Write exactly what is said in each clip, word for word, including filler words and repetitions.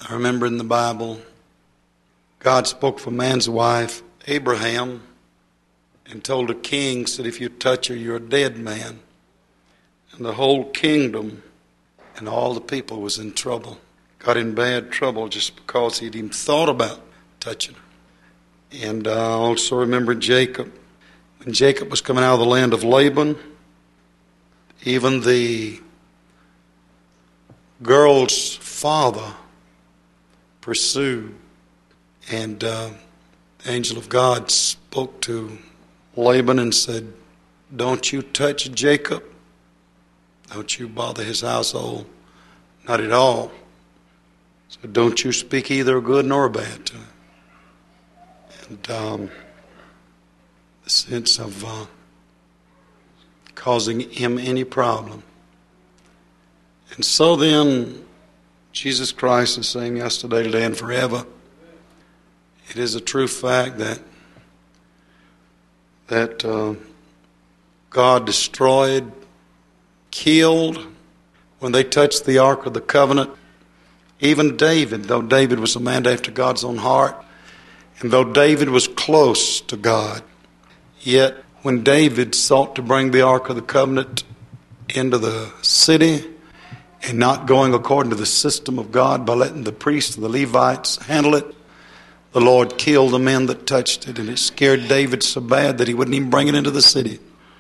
I remember in the Bible, God spoke for man's wife, Abraham, and told a king, said, if you touch her, you're a dead man. And the whole kingdom and all the people was in trouble. Got in bad trouble just because he'd even thought about touching her. And I also remember Jacob. When Jacob was coming out of the land of Laban, even the girl's father pursued. And uh, the angel of God spoke to Laban and said, don't you touch Jacob. Don't you bother his household. Not at all. So don't you speak either good nor bad to him. And um, the sense of uh, causing him any problem. And so then, Jesus Christ is saying yesterday, today, and forever. It is a true fact that that uh, God destroyed, killed when they touched the Ark of the Covenant. Even David, though David was a man after God's own heart, and though David was close to God, yet when David sought to bring the Ark of the Covenant into the city and not going according to the system of God by letting the priests and the Levites handle it, the Lord killed the men that touched it, and it scared David so bad that he wouldn't even bring it into the city.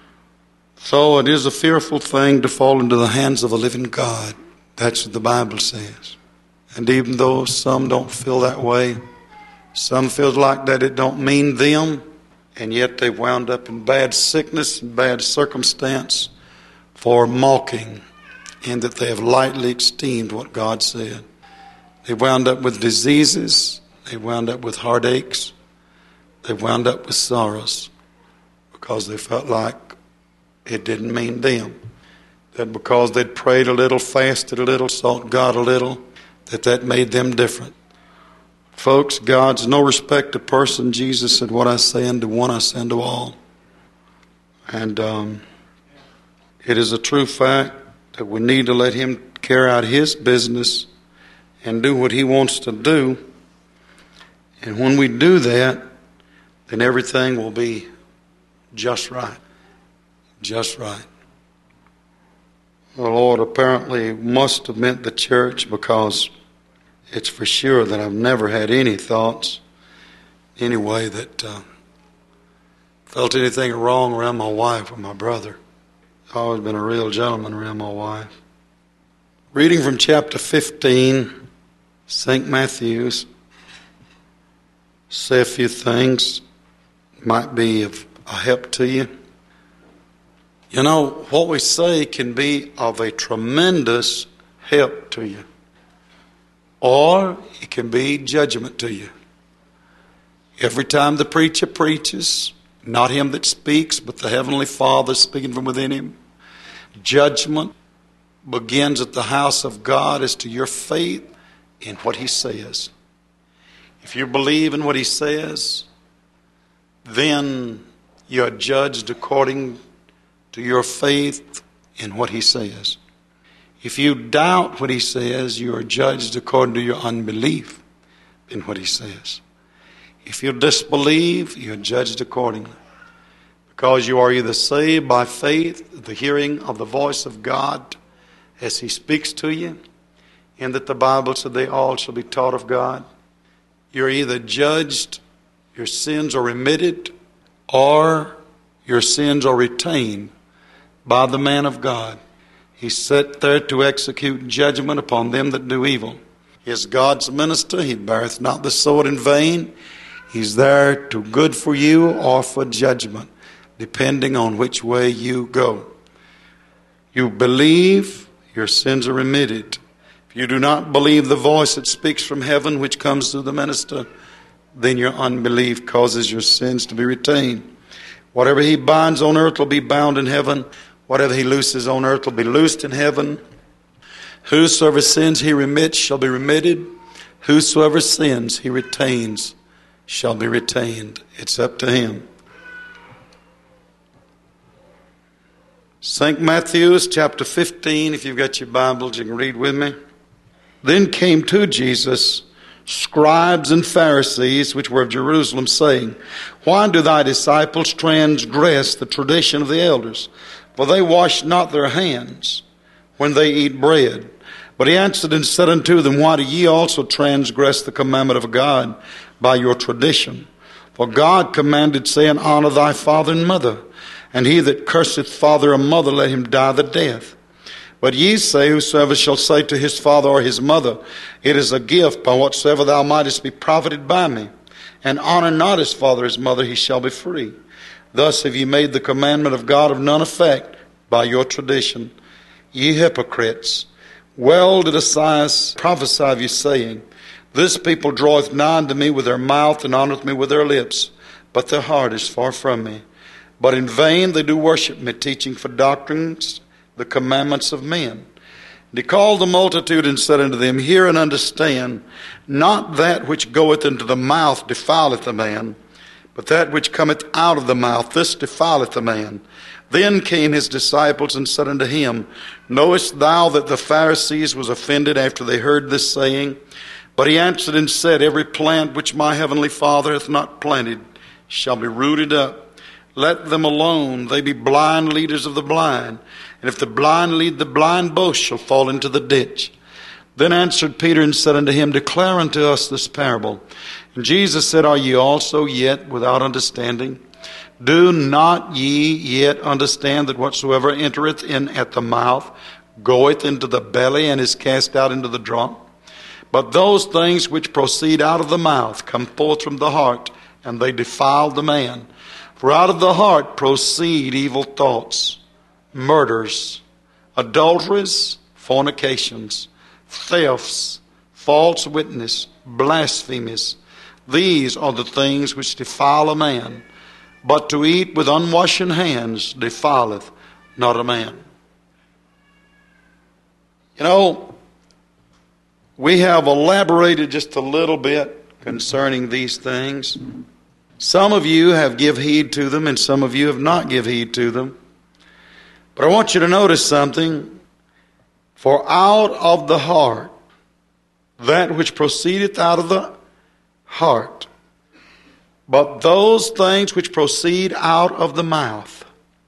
So it is a fearful thing to fall into the hands of a living God. That's what the Bible says. And even though some don't feel that way, some feel like that it don't mean them, and yet they've wound up in bad sickness and bad circumstance for mocking, and that they have lightly esteemed what God said. They wound up with diseases. They wound up with heartaches. They wound up with sorrows because they felt like it didn't mean them. That because they'd prayed a little, fasted a little, sought God a little, that that made them different. Folks, God's no respect to person. Jesus said, what I say unto one, I say unto all. And um, it is a true fact that we need to let him carry out his business and do what he wants to do. And when we do that, then everything will be just right. Just right. The Lord apparently must have meant the church, because it's for sure that I've never had any thoughts anyway that uh, felt anything wrong around my wife or my brother. I've always been a real gentleman around my wife. Reading from chapter fifteen, Saint Matthew's, say a few things, might be of a help to you. You know, what we say can be of a tremendous help to you, or it can be judgment to you. Every time the preacher preaches, not him that speaks, but the Heavenly Father speaking from within him, judgment begins at the house of God as to your faith in what he says. If you believe in what he says, then you are judged according to your faith in what he says. If you doubt what he says, you are judged according to your unbelief in what he says. If you disbelieve, you are judged accordingly. Because you are either saved by faith, the hearing of the voice of God as he speaks to you, and that the Bible said they all shall be taught of God. You're either judged, your sins are remitted, or your sins are retained by the man of God. He's set there to execute judgment upon them that do evil. He is God's minister. He beareth not the sword in vain. He's there to good for you or for judgment, depending on which way you go. You believe, your sins are remitted. If you do not believe the voice that speaks from heaven, which comes through the minister, then your unbelief causes your sins to be retained. Whatever he binds on earth will be bound in heaven. Whatever he looses on earth will be loosed in heaven. Whosoever sins he remits shall be remitted. Whosoever sins he retains shall be retained. It's up to him. Saint Matthew's chapter fifteen, if you've got your Bibles, you can read with me. Then came to Jesus scribes and Pharisees, which were of Jerusalem, saying, Why do thy disciples transgress the tradition of the elders? For they wash not their hands when they eat bread. But he answered and said unto them, Why do ye also transgress the commandment of God by your tradition? For God commanded, saying, Honor thy father and mother, and he that curseth father or mother, let him die the death. But ye say, Whosoever shall say to his father or his mother, It is a gift by whatsoever thou mightest be profited by me, and honor not his father or his mother, he shall be free. Thus have ye made the commandment of God of none effect by your tradition. Ye hypocrites, well did Esaias prophesy of you, saying, This people draweth nigh unto me with their mouth, and honoreth me with their lips, but their heart is far from me. But in vain they do worship me, teaching for doctrines the commandments of men. And he called the multitude and said unto them, Hear and understand, not that which goeth into the mouth defileth a man, but that which cometh out of the mouth, this defileth a man. Then came his disciples and said unto him, Knowest thou that the Pharisees was offended after they heard this saying? But he answered and said, Every plant which my heavenly Father hath not planted shall be rooted up. Let them alone, they be blind leaders of the blind. And if the blind lead the blind, both shall fall into the ditch. Then answered Peter and said unto him, Declare unto us this parable. And Jesus said, Are ye also yet without understanding? Do not ye yet understand that whatsoever entereth in at the mouth goeth into the belly and is cast out into the drunk? But those things which proceed out of the mouth come forth from the heart, and they defile the man. For out of the heart proceed evil thoughts, murders, adulteries, fornications, thefts, false witness, blasphemies. These are the things which defile a man. But to eat with unwashen hands defileth not a man. You know, we have elaborated just a little bit concerning these things. Some of you have give heed to them, and some of you have not give heed to them. But I want you to notice something. For out of the heart, that which proceedeth out of the heart, but those things which proceed out of the mouth.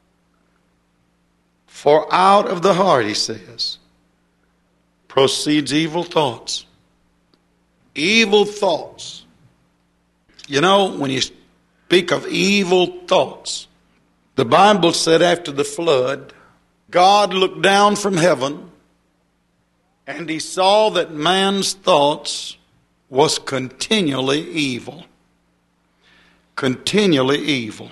For out of the heart, he says, proceeds evil thoughts. Evil thoughts. You know, when you speak of evil thoughts, the Bible said after the flood, God looked down from heaven and he saw that man's thoughts was continually evil. Continually evil.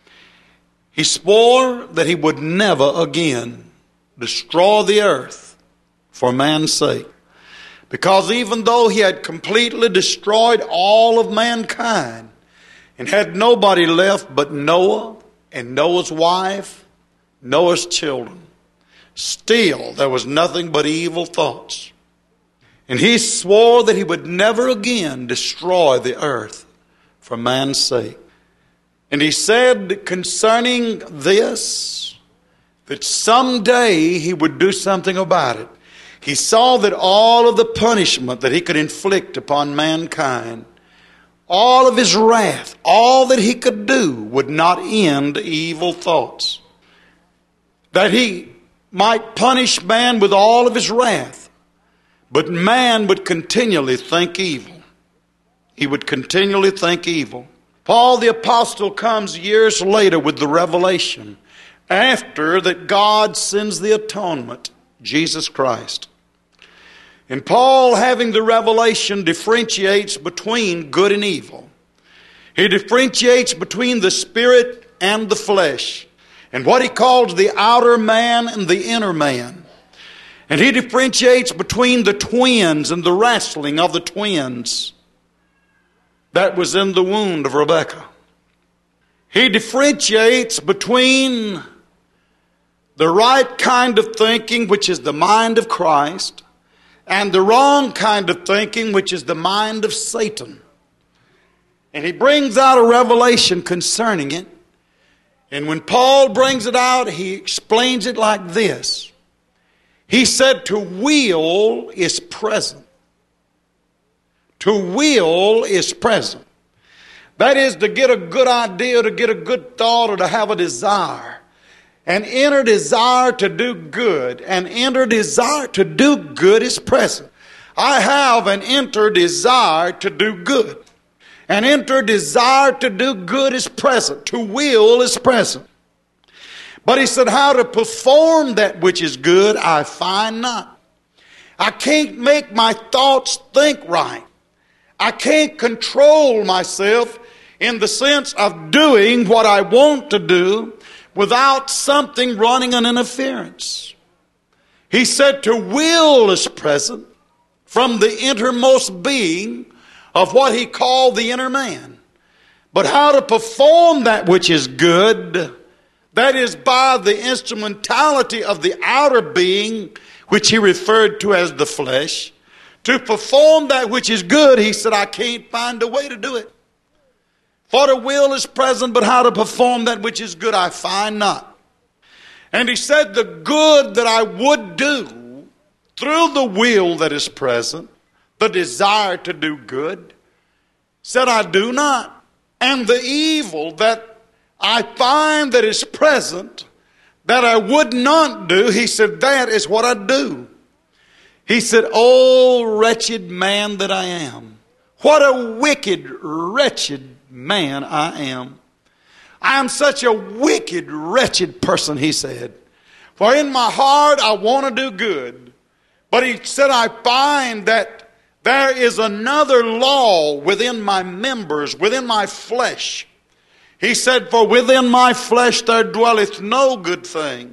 He swore that he would never again destroy the earth for man's sake. Because even though he had completely destroyed all of mankind and had nobody left but Noah and Noah's wife, Noah's children, still there was nothing but evil thoughts. And he swore that he would never again destroy the earth for man's sake. And he said concerning this, that someday he would do something about it. He saw that all of the punishment that he could inflict upon mankind, all of his wrath, all that he could do would not end evil thoughts. That he might punish man with all of his wrath, but man would continually think evil. He would continually think evil. Paul the apostle comes years later with the revelation after that God sends the atonement, Jesus Christ. And Paul, having the revelation, differentiates between good and evil. He differentiates between the spirit and the flesh, and what he calls the outer man and the inner man. And he differentiates between the twins and the wrestling of the twins that was in the womb of Rebekah. He differentiates between the right kind of thinking, which is the mind of Christ, and the wrong kind of thinking, which is the mind of Satan. And he brings out a revelation concerning it. And when Paul brings it out, he explains it like this. He said to will is present. To will is present. That is to get a good idea, to get a good thought, or to have a desire. An inner desire to do good. An inner desire to do good is present. I have an inner desire to do good. An inner desire to do good is present. To will is present. But he said, how to perform that which is good, I find not. I can't make my thoughts think right. I can't control myself in the sense of doing what I want to do without something running an interference. He said to will is present from the innermost being of what he called the inner man. But how to perform that which is good, that is by the instrumentality of the outer being, which he referred to as the flesh. To perform that which is good, he said, I can't find a way to do it. For the will is present, but how to perform that which is good, I find not. And he said, the good that I would do through the will that is present, the desire to do good, said I do not. And the evil that I find that is present, that I would not do, he said, that is what I do. He said, oh, wretched man that I am. What a wicked, wretched man I am. I am such a wicked, wretched person, he said. For in my heart I want to do good. But he said, I find that there is another law within my members, within my flesh. He said, for within my flesh there dwelleth no good thing.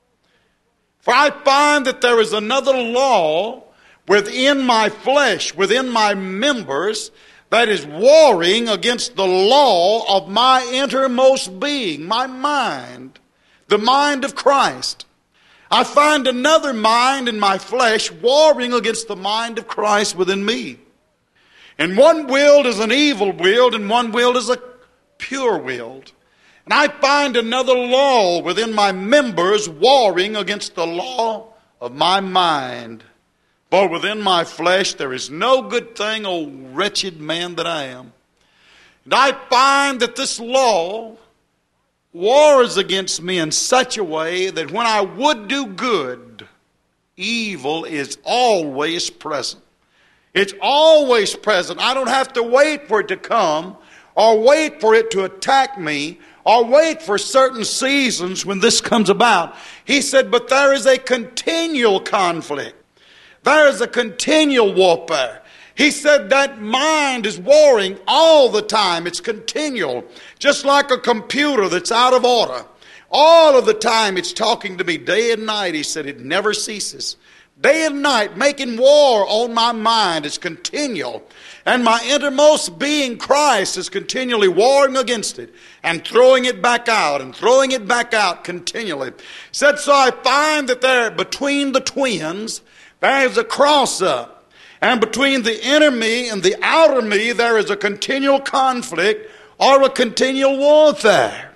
For I find that there is another law within my flesh, within my members, that is warring against the law of my innermost being, my mind, the mind of Christ. I find another mind in my flesh warring against the mind of Christ within me. And one willed is an evil willed, and one willed is a pure willed. And I find another law within my members warring against the law of my mind. For within my flesh there is no good thing, O wretched man that I am. And I find that this law wars against me in such a way that when I would do good, evil is always present. It's always present. I don't have to wait for it to come, or wait for it to attack me, or wait for certain seasons when this comes about. He said, but there is a continual conflict. There is a continual warfare. He said that mind is warring all the time. It's continual. Just like a computer that's out of order. All of the time it's talking to me day and night. He said it never ceases. Day and night making war on my mind is continual. And my innermost being, Christ, is continually warring against it and throwing it back out and throwing it back out continually. He said, so I find that there between the twins, there is a cross up. And between the inner me and the outer me, there is a continual conflict or a continual warfare.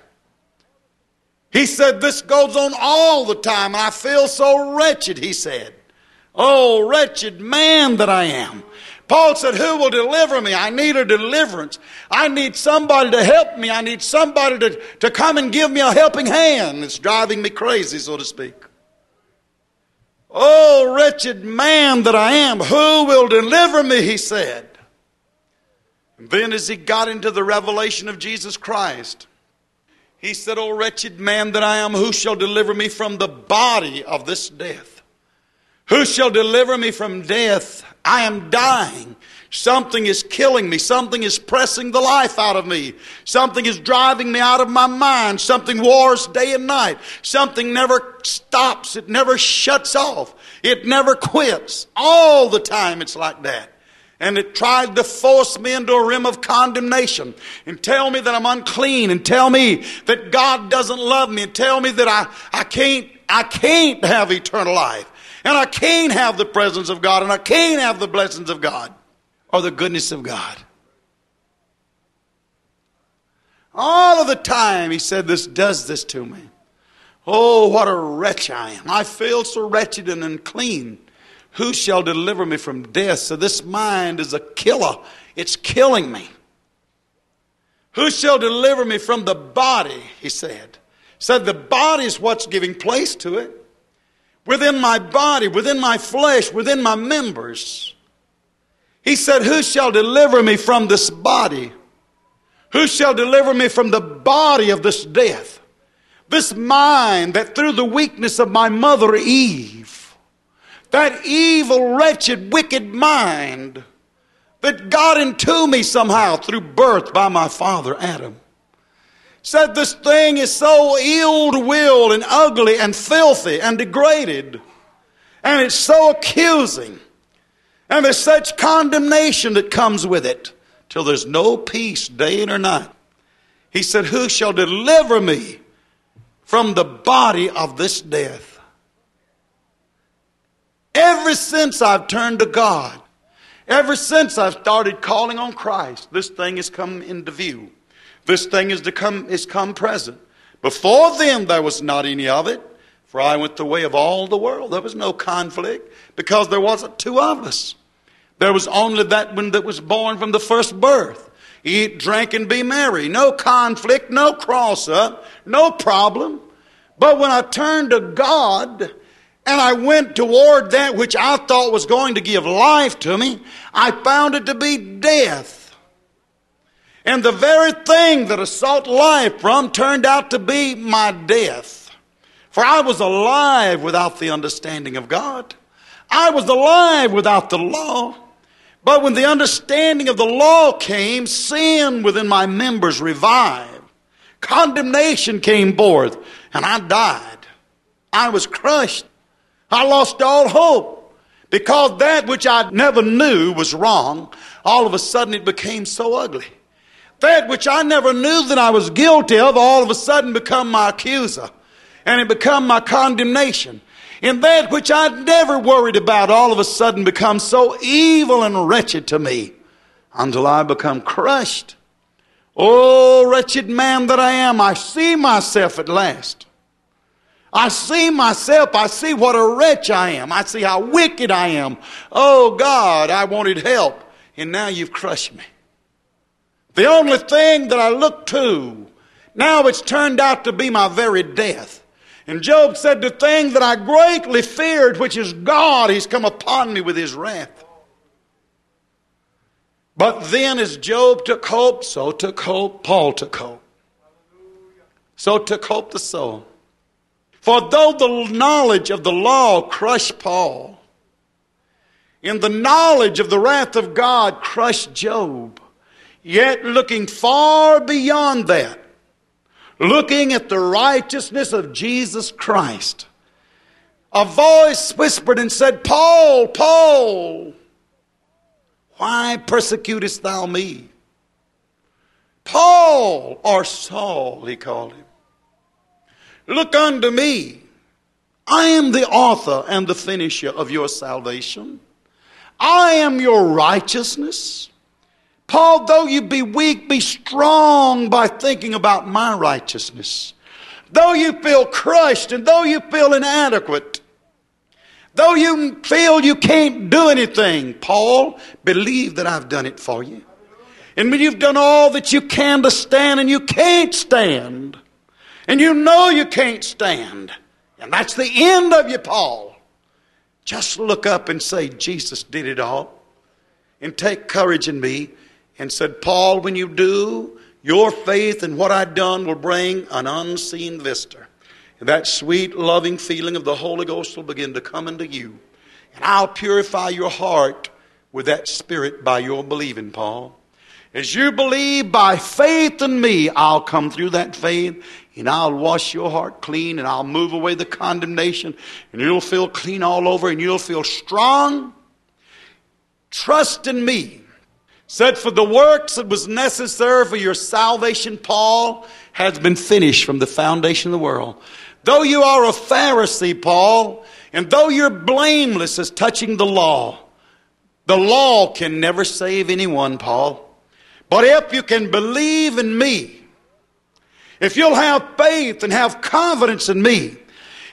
He said, this goes on all the time. I feel so wretched, he said. Oh, wretched man that I am. Paul said, who will deliver me? I need a deliverance. I need somebody to help me. I need somebody to, to come and give me a helping hand. It's driving me crazy, so to speak. Oh, wretched man that I am, who will deliver me, he said. And then as he got into the revelation of Jesus Christ, he said, oh, wretched man that I am, who shall deliver me from the body of this death? Who shall deliver me from death? I am dying. Something is killing me. Something is pressing the life out of me. Something is driving me out of my mind. Something wars day and night. Something never stops. It never shuts off. It never quits. All the time it's like that. And it tried to force me into a rim of condemnation and tell me that I'm unclean and tell me that God doesn't love me and tell me that I, I can't, I can't have eternal life and I can't have the presence of God and I can't have the blessings of God or the goodness of God. All of the time he said this does this to me. Oh, what a wretch I am. I feel so wretched and unclean. Who shall deliver me from death? So this mind is a killer. It's killing me. Who shall deliver me from the body, he said. Said the body is what's giving place to it. Within my body, within my flesh, within my members. He said, who shall deliver me from this body? Who shall deliver me from the body of this death? This mind that through the weakness of my mother Eve, that evil, wretched, wicked mind that got into me somehow through birth by my father Adam, said this thing is so ill-willed and ugly and filthy and degraded, and it's so accusing, and there's such condemnation that comes with it, till there's no peace day or night. He said, who shall deliver me from the body of this death? Ever since I've turned to God, ever since I've started calling on Christ, this thing has come into view. This thing has come, has come present. Before then, there was not any of it, for I went the way of all the world. There was no conflict, because there wasn't two of us. There was only that one that was born from the first birth. Eat, drink, and be merry. No conflict, no cross-up, no problem. But when I turned to God, and I went toward that which I thought was going to give life to me, I found it to be death. And the very thing that I sought life from turned out to be my death. For I was alive without the understanding of God. I was alive without the law. But when the understanding of the law came, sin within my members revived. Condemnation came forth, and I died. I was crushed. I lost all hope, because that which I never knew was wrong, all of a sudden it became so ugly. That which I never knew that I was guilty of, all of a sudden become my accuser, and it become my condemnation. And that which I'd never worried about, all of a sudden becomes so evil and wretched to me, until I become crushed. Oh, wretched man that I am, I see myself at last. I see myself, I see what a wretch I am. I see how wicked I am. Oh God, I wanted help, and now you've crushed me. The only thing that I look to, now it's turned out to be my very death. And Job said, the thing that I greatly feared, which is God, he's come upon me with his wrath. But then as Job took hope, so took hope, Paul took hope. So took hope the soul. For though the knowledge of the law crushed Paul, and the knowledge of the wrath of God crushed Job, yet looking far beyond that, looking at the righteousness of Jesus Christ, a voice whispered and said, Paul, Paul, why persecutest thou me? Paul, or Saul, he called him. Look unto me. I am the author and the finisher of your salvation. I am your righteousness. Paul, though you be weak, be strong by thinking about my righteousness. Though you feel crushed and though you feel inadequate, though you feel you can't do anything, Paul, believe that I've done it for you. And when you've done all that you can to stand and you can't stand, and you know you can't stand, and that's the end of you, Paul, just look up and say, Jesus did it all. And take courage in me. And said, Paul, when you do, your faith in what I've done will bring an unseen vista. And that sweet, loving feeling of the Holy Ghost will begin to come into you. And I'll purify your heart with that spirit by your believing, Paul. As you believe by faith in me, I'll come through that faith, and I'll wash your heart clean, and I'll move away the condemnation, and you'll feel clean all over, and you'll feel strong. Trust in me. Said, for the works that was necessary for your salvation, Paul, has been finished from the foundation of the world. Though you are a Pharisee, Paul, and though you're blameless as touching the law, the law can never save anyone, Paul. But if you can believe in me, if you'll have faith and have confidence in me,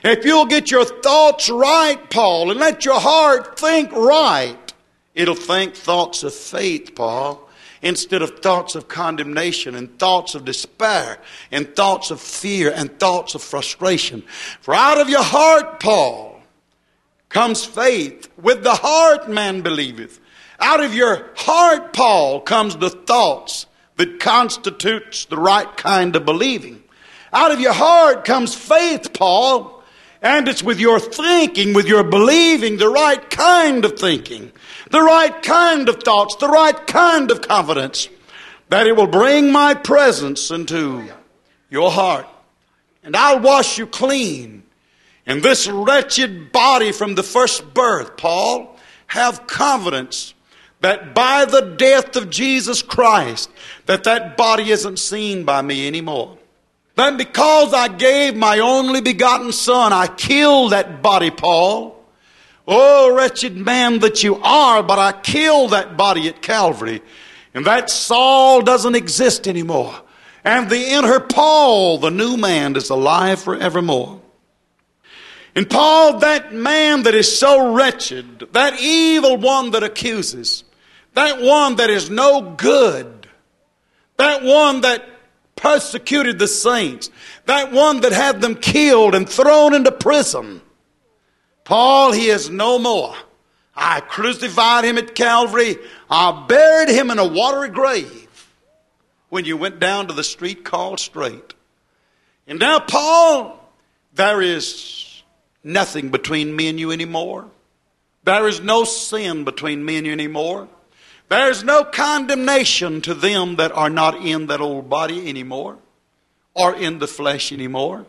If you'll get your thoughts right, Paul, and let your heart think right, it'll think thoughts of faith, Paul, instead of thoughts of condemnation and thoughts of despair and thoughts of fear and thoughts of frustration. For out of your heart, Paul, comes faith. With the heart man believeth. Out of your heart, Paul, comes the thoughts that constitutes the right kind of believing. Out of your heart comes faith, Paul, and it's with your thinking, with your believing, the right kind of thinking, the right kind of thoughts, the right kind of confidence, that it will bring my presence into your heart. And I'll wash you clean. And this wretched body from the first birth, Paul, have confidence that by the death of Jesus Christ, that that body isn't seen by me anymore. That because I gave my only begotten Son, I killed that body, Paul. Oh, wretched man that you are, but I killed that body at Calvary. And that Saul doesn't exist anymore. And the inner Paul, the new man, is alive forevermore. And Paul, that man that is so wretched, that evil one that accuses, that one that is no good, that one that persecuted the saints, that one that had them killed and thrown into prison, Paul, he is no more. I crucified him at Calvary. I buried him in a watery grave when you went down to the street called Straight. And now, Paul, there is nothing between me and you anymore. There is no sin between me and you anymore. There is no condemnation to them that are not in that old body anymore or in the flesh anymore.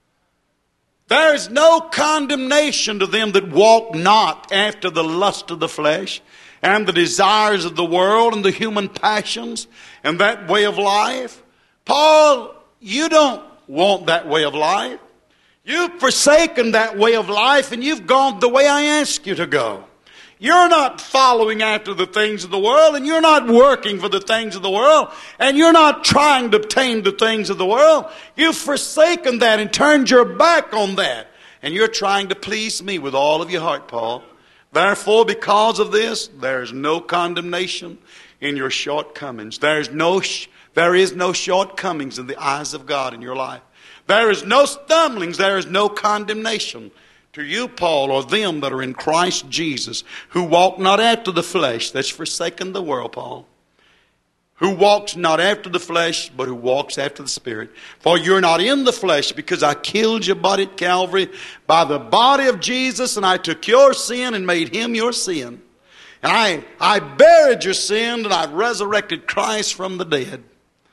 There is no condemnation to them that walk not after the lust of the flesh and the desires of the world and the human passions and that way of life. Paul, you don't want that way of life. You've forsaken that way of life and you've gone the way I asked you to go. You're not following after the things of the world, and you're not working for the things of the world, and you're not trying to obtain the things of the world. You've forsaken that and turned your back on that, and you're trying to please me with all of your heart, Paul. Therefore, because of this, there is no condemnation in your shortcomings. There is no, there is no shortcomings in the eyes of God in your life. There is no stumblings. There is no condemnation to you, Paul, or them that are in Christ Jesus, who walk not after the flesh, that's forsaken the world, Paul, who walks not after the flesh, but who walks after the Spirit. For you're not in the flesh, because I killed your body at Calvary by the body of Jesus, and I took your sin and made him your sin. And I, I buried your sin, and I resurrected Christ from the dead.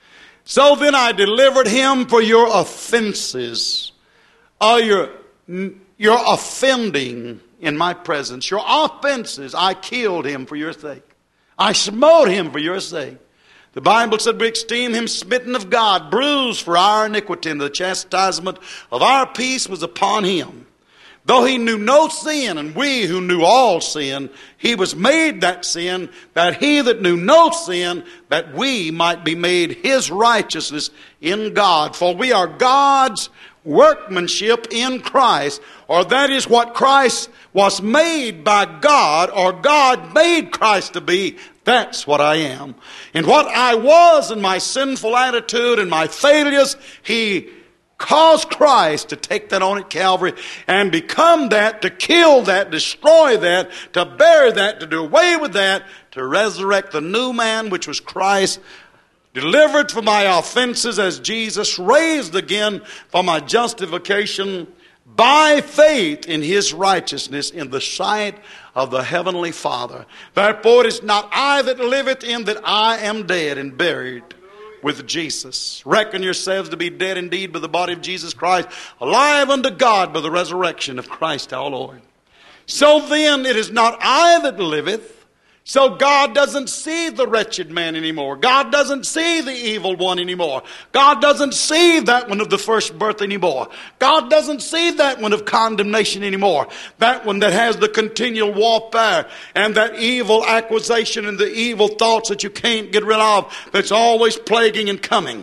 So then I delivered him for your offenses, or your Your offending in my presence. Your offenses, I killed him for your sake. I smote him for your sake. The Bible said we esteem him smitten of God, bruised for our iniquity, and the chastisement of our peace was upon him. Though he knew no sin, and we who knew all sin, he was made that sin, that he that knew no sin, that we might be made his righteousness in God. For we are God's workmanship in Christ, or that is what Christ was made by God, or God made Christ to be. That's what I am. And what I was in my sinful attitude and my failures, he caused Christ to take that on at Calvary and become that, to kill that, destroy that, to bear that, to do away with that, to resurrect the new man, which was Christ, delivered from my offenses as Jesus, raised again for my justification by faith in his righteousness in the sight of the heavenly Father. Therefore it is not I that liveth, in that I am dead and buried with Jesus. Reckon yourselves to be dead indeed by the body of Jesus Christ, alive unto God by the resurrection of Christ our Lord. So then it is not I that liveth. So God doesn't see the wretched man anymore. God doesn't see the evil one anymore. God doesn't see that one of the first birth anymore. God doesn't see that one of condemnation anymore. That one that has the continual warfare and that evil accusation and the evil thoughts that you can't get rid of, that's always plaguing and coming.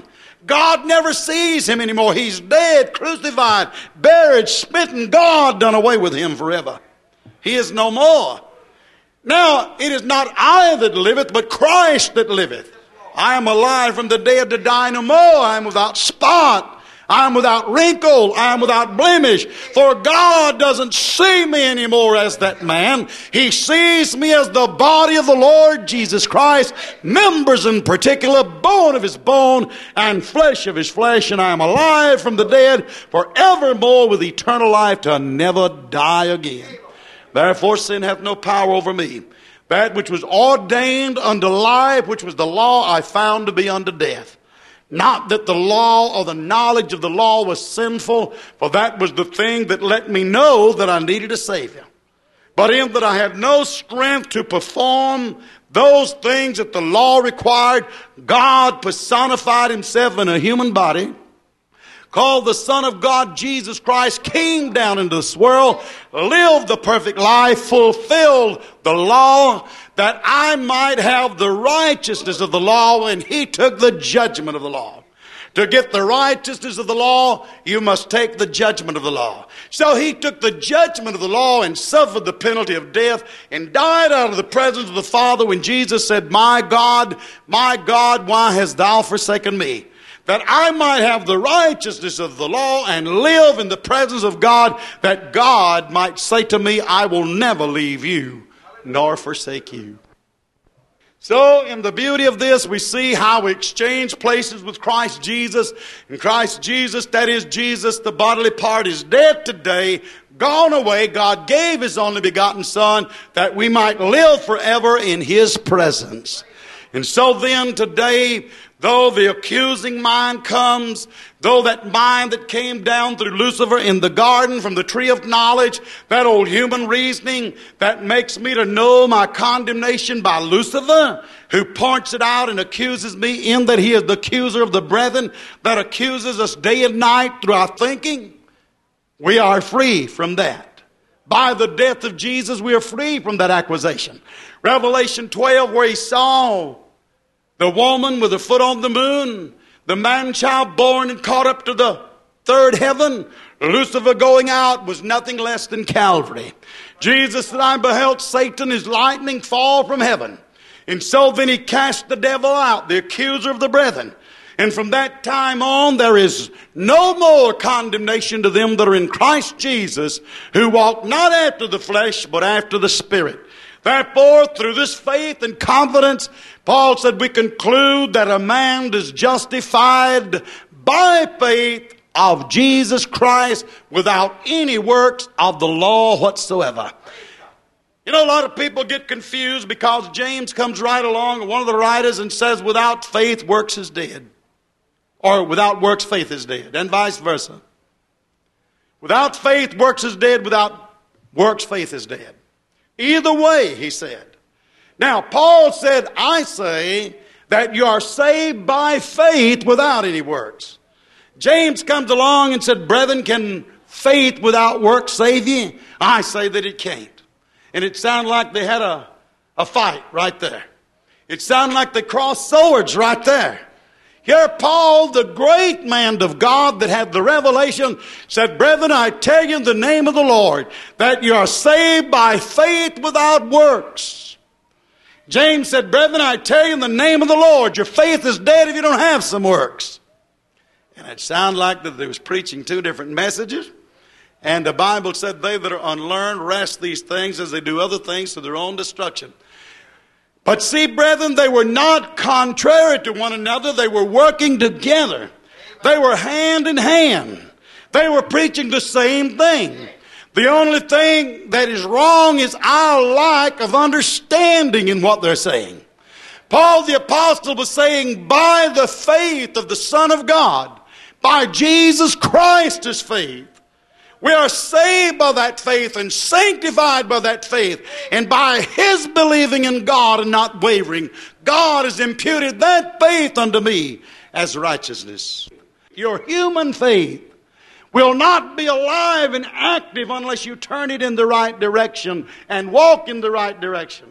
God never sees him anymore. He's dead, crucified, buried, smitten. God done away with him forever. He is no more. Now, it is not I that liveth, but Christ that liveth. I am alive from the dead to die no more. I am without spot. I am without wrinkle. I am without blemish. For God doesn't see me anymore as that man. He sees me as the body of the Lord Jesus Christ, members in particular, bone of his bone, and flesh of his flesh. And I am alive from the dead forevermore with eternal life to never die again. Therefore sin hath no power over me. That which was ordained unto life, which was the law, I found to be unto death. Not that the law or the knowledge of the law was sinful, for that was the thing that let me know that I needed a Savior. But in that I had no strength to perform those things that the law required, God personified himself in a human body, called the Son of God, Jesus Christ, came down into this world, lived the perfect life, fulfilled the law, that I might have the righteousness of the law, and he took the judgment of the law. To get the righteousness of the law, you must take the judgment of the law. So he took the judgment of the law and suffered the penalty of death and died out of the presence of the Father when Jesus said, "My God, my God, why hast thou forsaken me?" That I might have the righteousness of the law and live in the presence of God, that God might say to me, "I will never leave you nor forsake you." So in the beauty of this, we see how we exchange places with Christ Jesus. And Christ Jesus, that is Jesus, the bodily part, is dead today, gone away. God gave his only begotten Son that we might live forever in his presence. And so then today, though the accusing mind comes, though that mind that came down through Lucifer in the garden from the tree of knowledge, that old human reasoning that makes me to know my condemnation by Lucifer, who points it out and accuses me in that he is the accuser of the brethren, that accuses us day and night through our thinking, we are free from that. By the death of Jesus, we are free from that accusation. Revelation twelve, where he saw the woman with her foot on the moon, the man-child born and caught up to the third heaven, Lucifer going out was nothing less than Calvary. Jesus said, "I beheld Satan as lightning fall from heaven." And so then he cast the devil out, the accuser of the brethren. And from that time on, there is no more condemnation to them that are in Christ Jesus, who walk not after the flesh, but after the Spirit. Therefore, through this faith and confidence, Paul said we conclude that a man is justified by faith of Jesus Christ without any works of the law whatsoever. You know, a lot of people get confused because James comes right along, one of the writers, and says without faith, works is dead. Or without works, faith is dead, and vice versa. Without faith, works is dead. Without works, faith is dead. Either way, he said. Now, Paul said, I say that you are saved by faith without any works. James comes along and said, brethren, can faith without works save you? I say that it can't. And it sounded like they had a, a fight right there. It sounded like they crossed swords right there. Here Paul, the great man of God that had the revelation, said, brethren, I tell you in the name of the Lord that you are saved by faith without works. James said, brethren, I tell you in the name of the Lord, your faith is dead if you don't have some works. And it sounded like that they was preaching two different messages. And the Bible said they that are unlearned wrest these things as they do other things to their own destruction. But see, brethren, they were not contrary to one another. They were working together. They were hand in hand. They were preaching the same thing. The only thing that is wrong is our lack of understanding in what they're saying. Paul the apostle was saying, by the faith of the Son of God, by Jesus Christ's faith, we are saved by that faith and sanctified by that faith. And by his believing in God and not wavering, God has imputed that faith unto me as righteousness. Your human faith will not be alive and active unless you turn it in the right direction and walk in the right direction.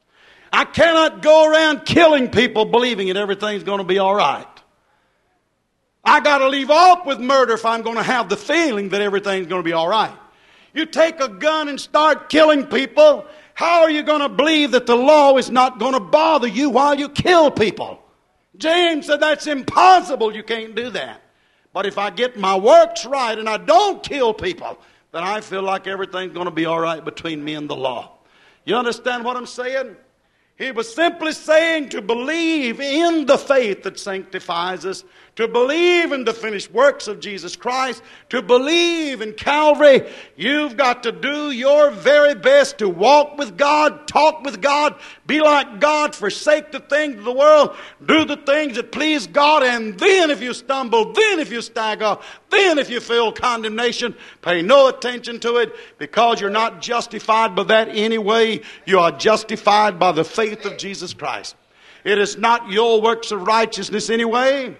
I cannot go around killing people believing that everything's going to be all right. I got to leave off with murder if I'm going to have the feeling that everything's going to be all right. You take a gun and start killing people, how are you going to believe that the law is not going to bother you while you kill people? James said that's impossible. You can't do that. But if I get my works right and I don't kill people, then I feel like everything's going to be all right between me and the law. You understand what I'm saying? He was simply saying to believe in the faith that sanctifies us, to believe in the finished works of Jesus Christ, to believe in Calvary. You've got to do your very best to walk with God, talk with God, be like God, forsake the things of the world, do the things that please God, and then if you stumble, then if you stagger, then if you feel condemnation, pay no attention to it, because you're not justified by that anyway. You are justified by the faith of Jesus Christ. It is not your works of righteousness anyway.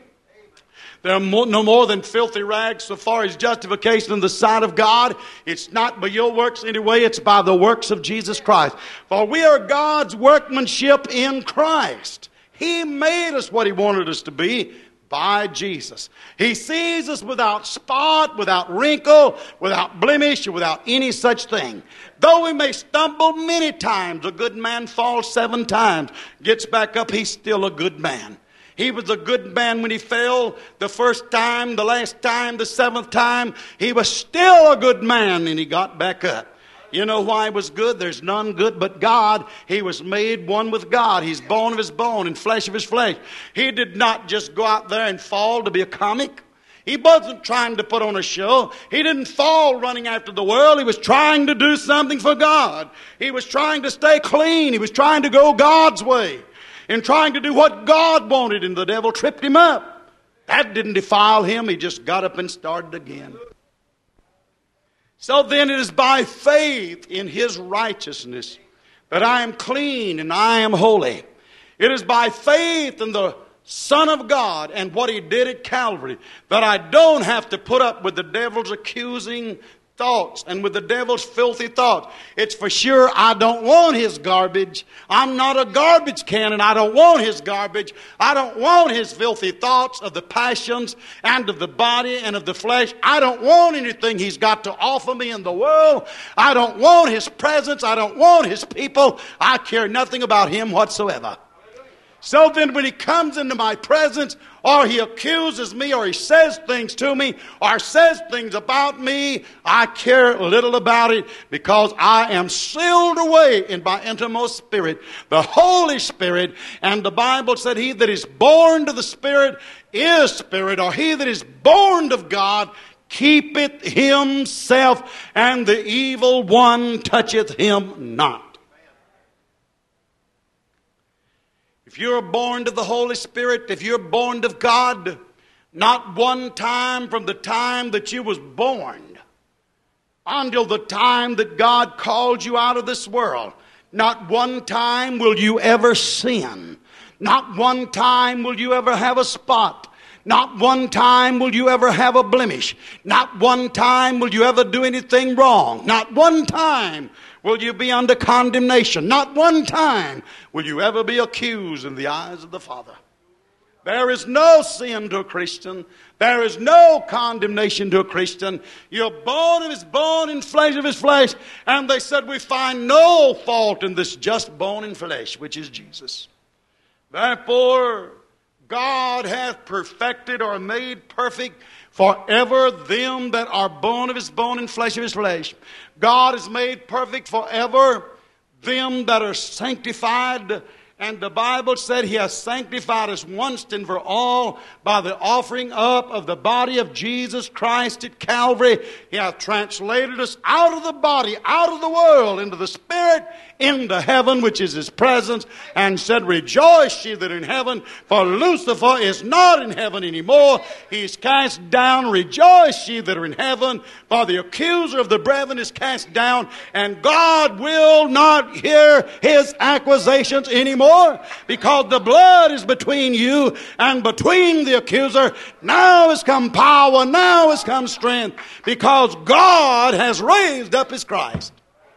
They are more, no more than filthy rags so far as justification in the sight of God. It's not by your works anyway. It's by the works of Jesus Christ. For we are God's workmanship in Christ. He made us what He wanted us to be by Jesus. He sees us without spot, without wrinkle, without blemish, without any such thing. Though we may stumble many times, a good man falls seven times, gets back up, he's still a good man. He was a good man when he fell the first time, the last time, the seventh time. He was still a good man, and he got back up. You know why he was good? There's none good but God. He was made one with God. He's bone of his bone and flesh of his flesh. He did not just go out there and fall to be a comic. He wasn't trying to put on a show. He didn't fall running after the world. He was trying to do something for God. He was trying to stay clean. He was trying to go God's way and trying to do what God wanted, and the devil tripped him up. That didn't defile him. He just got up and started again. So then it is by faith in His righteousness that I am clean and I am holy. It is by faith in the Son of God and what He did at Calvary that I don't have to put up with the devil's accusing thoughts and with the devil's filthy thoughts. It's for sure I don't want his garbage. I'm not a garbage can, and I don't want his garbage. I don't want his filthy thoughts of the passions and of the body and of the flesh. I don't want anything he's got to offer me in the world. I don't want his presence. I don't want his people. I care nothing about him whatsoever. So then when he comes into my presence, or he accuses me, or he says things to me, or says things about me, I care little about it, because I am sealed away in my innermost spirit, the Holy Spirit. And the Bible said, he that is born to the Spirit is spirit, or he that is born of God keepeth himself, and the evil one toucheth him not. If you're born of the Holy Spirit, if you're born of God, not one time from the time that you was born until the time that God called you out of this world, not one time will you ever sin. Not one time will you ever have a spot. Not one time will you ever have a blemish. Not one time will you ever do anything wrong. Not one time will you be under condemnation. Not one time will you ever be accused in the eyes of the Father. There is no sin to a Christian. There is no condemnation to a Christian. You're bone of his bone and flesh of his flesh. And they said, we find no fault in this just bone and flesh, which is Jesus. Therefore, God hath perfected or made perfect forever them that are bone of his bone and flesh of his flesh. God has made perfect forever them that are sanctified. And the Bible said he has sanctified us once and for all by the offering up of the body of Jesus Christ at Calvary. He hath translated us out of the body, out of the world, into the Spirit, into heaven, which is his presence, and said, rejoice ye that in heaven, for Lucifer is not in heaven anymore. He's cast down. Rejoice ye that are in heaven, for the accuser of the brethren is cast down, and God will not hear his accusations anymore, because the blood is between you and between the accuser. Now has come power, now has come strength, because God has raised up his Christ.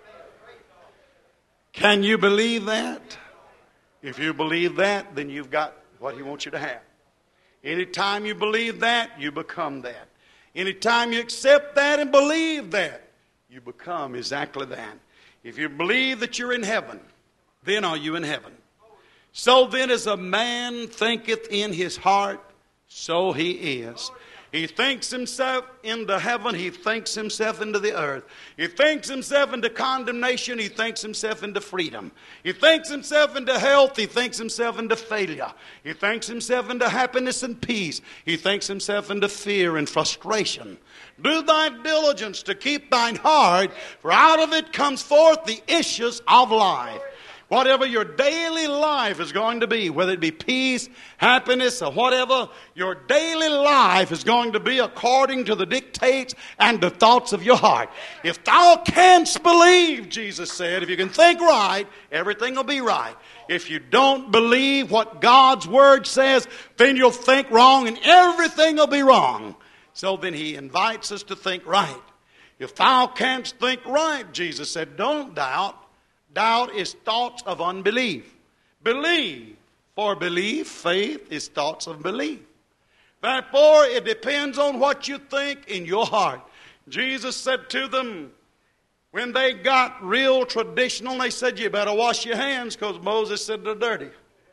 Can you believe that? If you believe that, then you've got what he wants you to have. Anytime you believe that, you become that. Anytime you accept that and believe that, you become exactly that. If you believe that you're in heaven, then are you in heaven. So then as a man thinketh in his heart, so he is. He thinks himself into heaven, he thinks himself into the earth. He thinks himself into condemnation, he thinks himself into freedom. He thinks himself into health, he thinks himself into failure. He thinks himself into happiness and peace. He thinks himself into fear and frustration. Do thy diligence to keep thine heart, for out of it comes forth the issues of life. Whatever your daily life is going to be, whether it be peace, happiness, or whatever, your daily life is going to be according to the dictates and the thoughts of your heart. If thou canst believe, Jesus said, if you can think right, everything will be right. If you don't believe what God's Word says, then you'll think wrong and everything will be wrong. So then He invites us to think right. If thou canst think right, Jesus said, don't doubt. Doubt is thoughts of unbelief. Believe. For belief, faith, is thoughts of belief. Therefore, it depends on what you think in your heart. Jesus said to them, when they got real traditional, they said, you better wash your hands because Moses said they're dirty.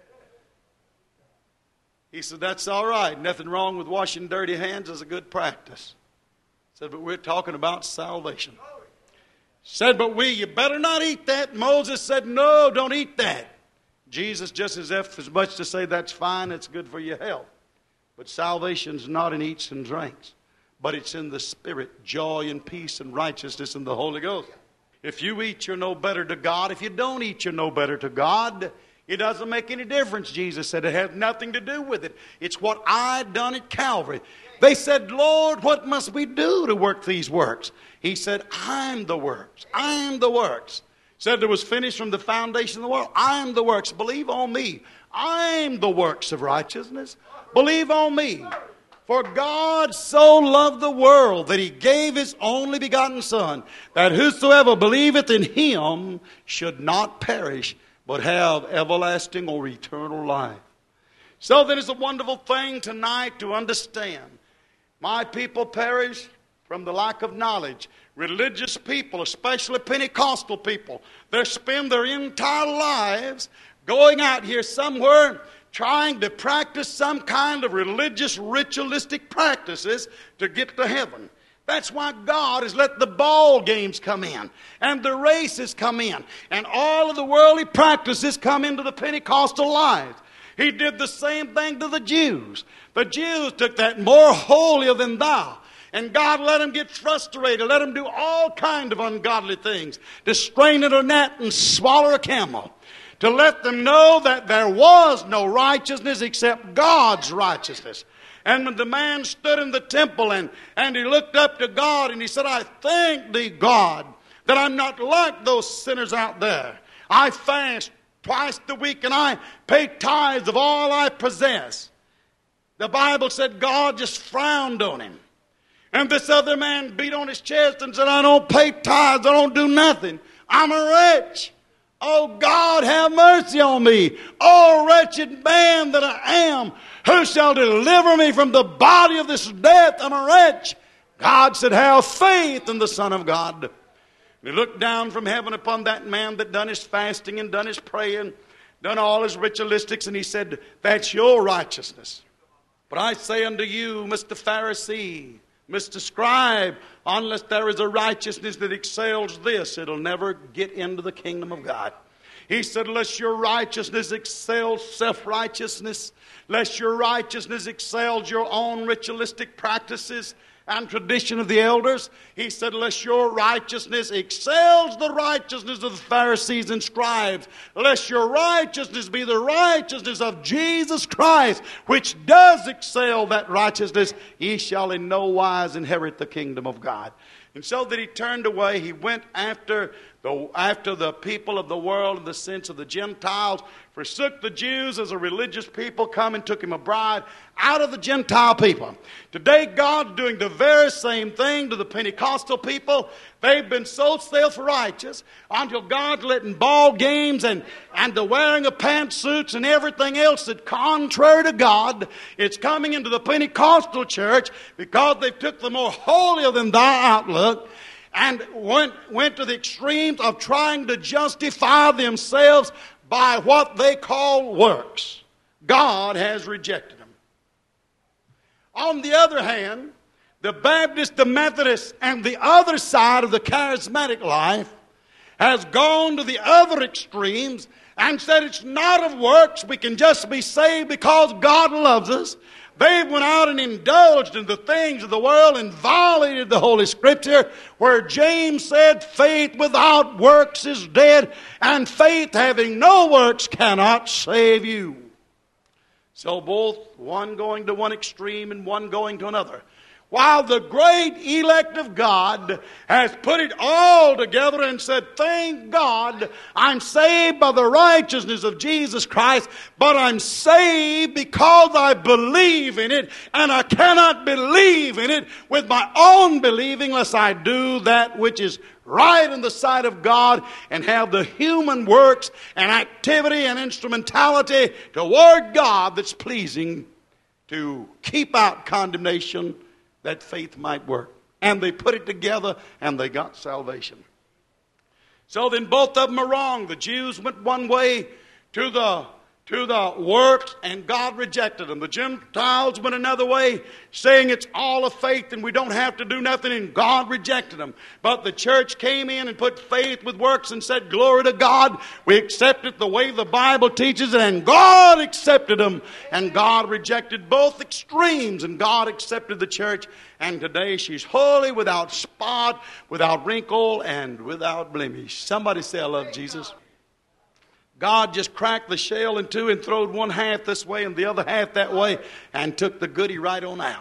He said, that's all right. Nothing wrong with washing dirty hands is a good practice. He said, but we're talking about salvation. Said, but we, you better not eat that. Moses said, no, don't eat that. Jesus, just as if as much to say that's fine, it's good for your health. But salvation's not in eats and drinks, but it's in the Spirit, joy and peace and righteousness in the Holy Ghost. If you eat, you're no better to God. If you don't eat, you're no better to God. It doesn't make any difference, Jesus said. It has nothing to do with it. It's what I done at Calvary. They said, Lord, what must we do to work these works? He said, I'm the works. I'm the works. Said it was finished from the foundation of the world. I'm the works. Believe on me. I'm the works of righteousness. Believe on me. For God so loved the world that He gave His only begotten Son, that whosoever believeth in Him should not perish, but have everlasting or eternal life. So then it's a wonderful thing tonight to understand. My people perish from the lack of knowledge. Religious people, especially Pentecostal people, they spend their entire lives going out here somewhere trying to practice some kind of religious, ritualistic practices to get to heaven. That's why God has let the ball games come in and the races come in and all of the worldly practices come into the Pentecostal life. He did the same thing to the Jews. The Jews took that more holier than thou. And God let them get frustrated, let them do all kinds of ungodly things, to strain at a gnat and swallow a camel, to let them know that there was no righteousness except God's righteousness. And when the man stood in the temple and, and he looked up to God and he said, I thank thee, God, that I'm not like those sinners out there. I fast twice a week and I pay tithes of all I possess. The Bible said God just frowned on him. And this other man beat on his chest and said, I don't pay tithes, I don't do nothing. I'm a wretch. Oh, God, have mercy on me. Oh, wretched man that I am, who shall deliver me from the body of this death? I'm a wretch. God said, have faith in the Son of God. And he looked down from heaven upon that man that done his fasting and done his praying, done all his ritualistics, and he said, that's your righteousness. But I say unto you, Mister Pharisee, Mister Scribe, unless there is a righteousness that excels this, it'll never get into the kingdom of God. He said, unless your righteousness excels self-righteousness, lest your righteousness excels your own ritualistic practices and tradition of the elders, he said, lest your righteousness excels the righteousness of the Pharisees and scribes, lest your righteousness be the righteousness of Jesus Christ, which does excel that righteousness, ye shall in no wise inherit the kingdom of God. And so that he turned away, he went after The, after the people of the world, in the sense of the Gentiles, forsook the Jews as a religious people, come and took him a bride out of the Gentile people. Today, God's doing the very same thing to the Pentecostal people. They've been so self-righteous until God's letting ball games and, and the wearing of pantsuits and everything else that's contrary to God, it's coming into the Pentecostal church because they've took the more holier than thou outlook and went, went to the extremes of trying to justify themselves by what they call works. God has rejected them. On the other hand, the Baptist, the Methodist, and the other side of the charismatic life has gone to the other extremes and said it's not of works. We can just be saved because God loves us. They went out and indulged in the things of the world and violated the Holy Scripture where James said faith without works is dead and faith having no works cannot save you. So both one going to one extreme and one going to another. While the great elect of God has put it all together and said, thank God, I'm saved by the righteousness of Jesus Christ, but I'm saved because I believe in it, and I cannot believe in it with my own believing unless I do that which is right in the sight of God and have the human works and activity and instrumentality toward God that's pleasing to keep out condemnation, that faith might work. And they put it together and they got salvation. So then both of them are wrong. The Jews went one way to the to the works and God rejected them. The Gentiles went another way, saying it's all of faith and we don't have to do nothing, and God rejected them. But the church came in and put faith with works and said, glory to God, we accept it the way the Bible teaches it, and God accepted them, and God rejected both extremes, and God accepted the church, and today she's holy, without spot, without wrinkle, and without blemish. Somebody say, I love Jesus. God just cracked the shell in two and throwed one half this way and the other half that way and took the goodie right on out.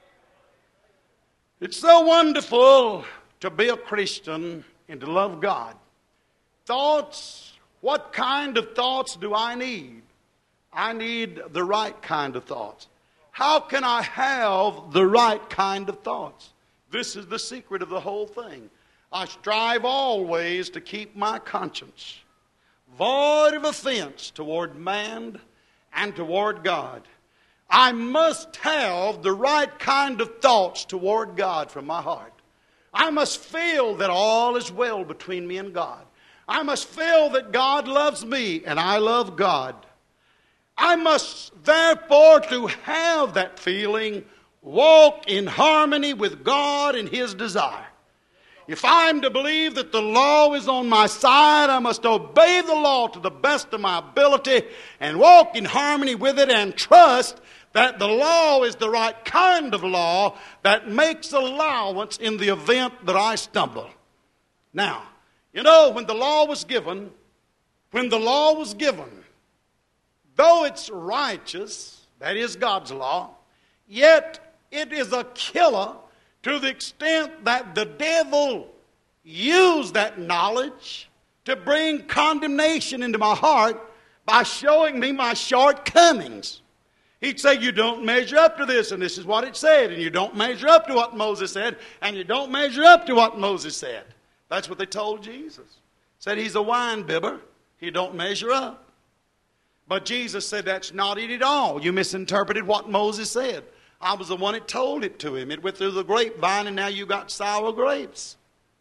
It's so wonderful to be a Christian and to love God. Thoughts, what kind of thoughts do I need? I need the right kind of thoughts. How can I have the right kind of thoughts? This is the secret of the whole thing. I strive always to keep my conscience void of offense toward man and toward God. I must have the right kind of thoughts toward God from my heart. I must feel that all is well between me and God. I must feel that God loves me and I love God. I must therefore, to have that feeling, walk in harmony with God and His desire. If I'm to believe that the law is on my side, I must obey the law to the best of my ability and walk in harmony with it and trust that the law is the right kind of law that makes allowance in the event that I stumble. Now, you know, when the law was given, when the law was given, though it's righteous, that is God's law, yet it is a killer to the extent that the devil used that knowledge to bring condemnation into my heart by showing me my shortcomings. He'd say, you don't measure up to this, and this is what it said, and you don't measure up to what Moses said, and you don't measure up to what Moses said. That's what they told Jesus. Said he's a wine bibber. He don't measure up. But Jesus said, that's not it at all. You misinterpreted what Moses said. I was the one that told it to him. It went through the grapevine, and now you got sour grapes.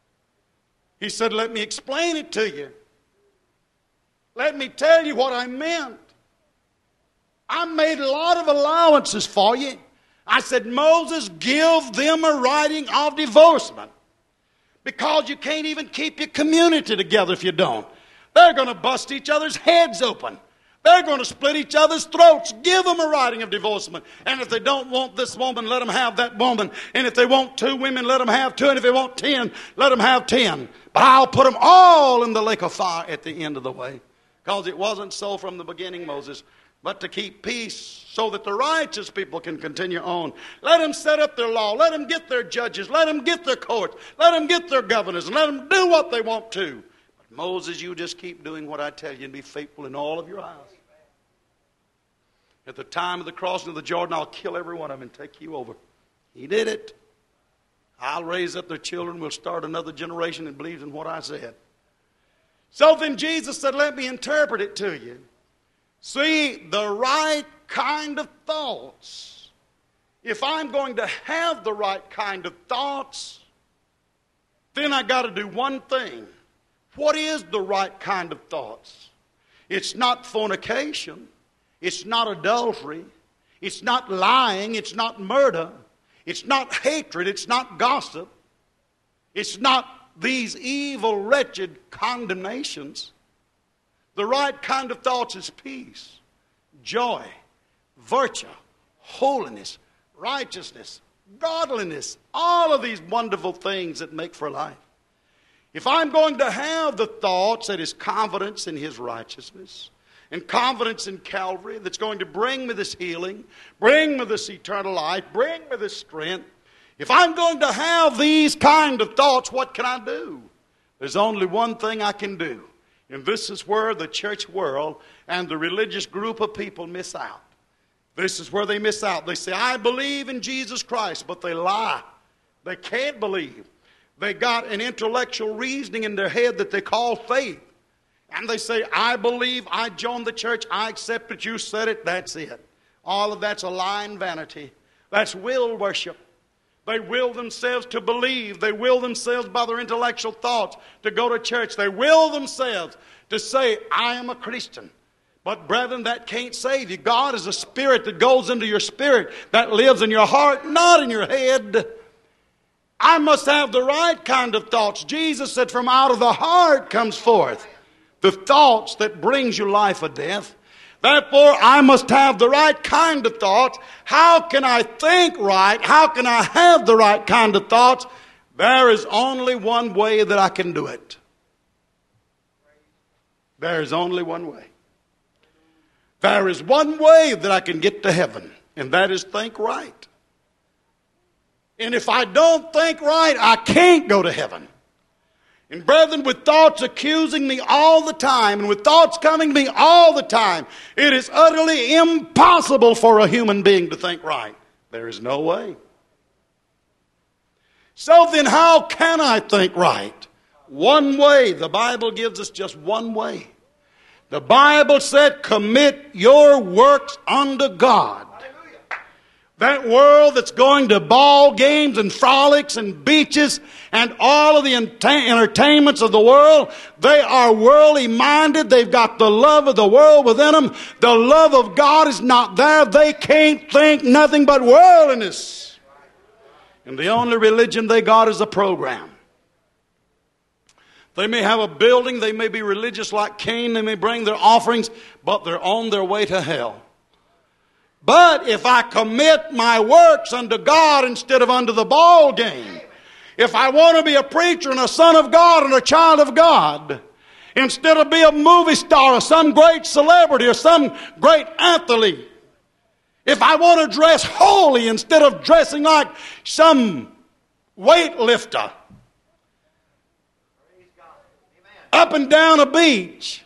He said, let me explain it to you. Let me tell you what I meant. I made a lot of allowances for you. I said, Moses, give them a writing of divorcement, because you can't even keep your community together if you don't. They're going to bust each other's heads open. They're going to split each other's throats. Give them a writing of divorcement. And if they don't want this woman, let them have that woman. And if they want two women, let them have two. And if they want ten, let them have ten. But I'll put them all in the lake of fire at the end of the way. Because it wasn't so from the beginning, Moses, but to keep peace so that the righteous people can continue on. Let them set up their law. Let them get their judges. Let them get their courts. Let them get their governors. And let them do what they want to. Moses, you just keep doing what I tell you and be faithful in all of your eyes. At the time of the crossing of the Jordan, I'll kill every one of them and take you over. He did it. I'll raise up their children. We'll start another generation that believes in what I said. So then Jesus said, let me interpret it to you. See, the right kind of thoughts. If I'm going to have the right kind of thoughts, then I got to do one thing. What is the right kind of thoughts? It's not fornication. It's not adultery. It's not lying. It's not murder. It's not hatred. It's not gossip. It's not these evil, wretched condemnations. The right kind of thoughts is peace, joy, virtue, holiness, righteousness, godliness, all of these wonderful things that make for life. If I'm going to have the thoughts that is confidence in His righteousness and confidence in Calvary that's going to bring me this healing, bring me this eternal life, bring me this strength, if I'm going to have these kind of thoughts, what can I do? There's only one thing I can do. And this is where the church world and the religious group of people miss out. This is where they miss out. They say, I believe in Jesus Christ, but they lie. They can't believe. They got an intellectual reasoning in their head that they call faith. And they say, I believe, I joined the church, I accept that you said it, that's it. All of that's a lie and vanity. That's will worship. They will themselves to believe. They will themselves by their intellectual thoughts to go to church. They will themselves to say, I am a Christian. But brethren, that can't save you. God is a spirit that goes into your spirit, that lives in your heart, not in your head. I must have the right kind of thoughts. Jesus said, from out of the heart comes forth the thoughts that brings you life or death. Therefore, I must have the right kind of thoughts. How can I think right? How can I have the right kind of thoughts? There is only one way that I can do it. There is only one way. There is one way that I can get to heaven, and that is think right. And if I don't think right, I can't go to heaven. And brethren, with thoughts accusing me all the time, and with thoughts coming to me all the time, it is utterly impossible for a human being to think right. There is no way. So then how can I think right? One way. The Bible gives us just one way. The Bible said, commit your works unto God. That world that's going to ball games and frolics and beaches and all of the entertainments of the world, they are worldly minded. They've got the love of the world within them. The love of God is not there. They can't think nothing but worldliness. And the only religion they got is a program. They may have a building. They may be religious like Cain. They may bring their offerings, but they're on their way to hell. But if I commit my works unto God instead of unto the ball game, if I want to be a preacher and a son of God and a child of God, instead of be a movie star or some great celebrity or some great athlete, if I want to dress holy instead of dressing like some weightlifter up and down a beach,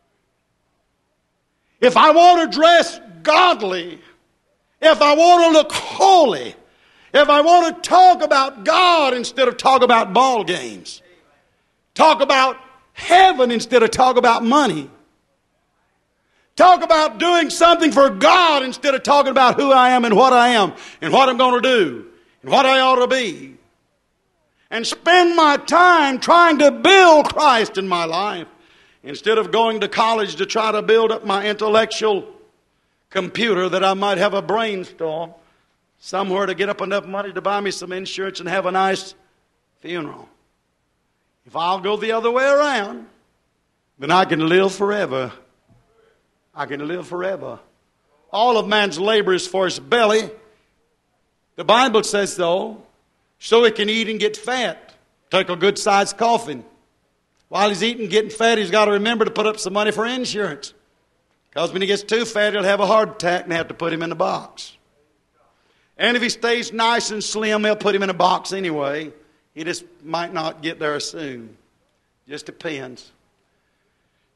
if I want to dress godly, if I want to look holy, if I want to talk about God instead of talk about ball games, talk about heaven instead of talk about money, talk about doing something for God instead of talking about who I am and what I am and what I'm going to do and what I ought to be, and spend my time trying to build Christ in my life instead of going to college to try to build up my intellectual computer that I might have a brainstorm somewhere to get up enough money to buy me some insurance and have a nice funeral. If I'll go the other way around, then I can live forever. I can live forever. All of man's labor is for his belly. The Bible says so, so he can eat and get fat. Take a good sized coffin. While he's eating and getting fat, he's got to remember to put up some money for insurance. Because when he gets too fat, he'll have a heart attack and they have to put him in a box. And if he stays nice and slim, they'll put him in a box anyway. He just might not get there soon. Just depends.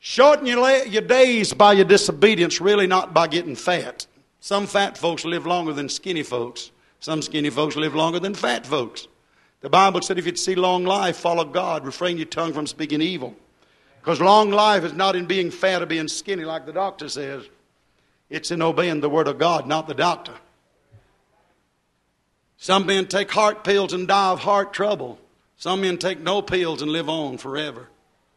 Shorten your, la- your days by your disobedience, really not by getting fat. Some fat folks live longer than skinny folks. Some skinny folks live longer than fat folks. The Bible said if you'd see long life, follow God. Refrain your tongue from speaking evil. Because long life is not in being fat or being skinny like the doctor says. It's in obeying the Word of God, not the doctor. Some men take heart pills and die of heart trouble. Some men take no pills and live on forever.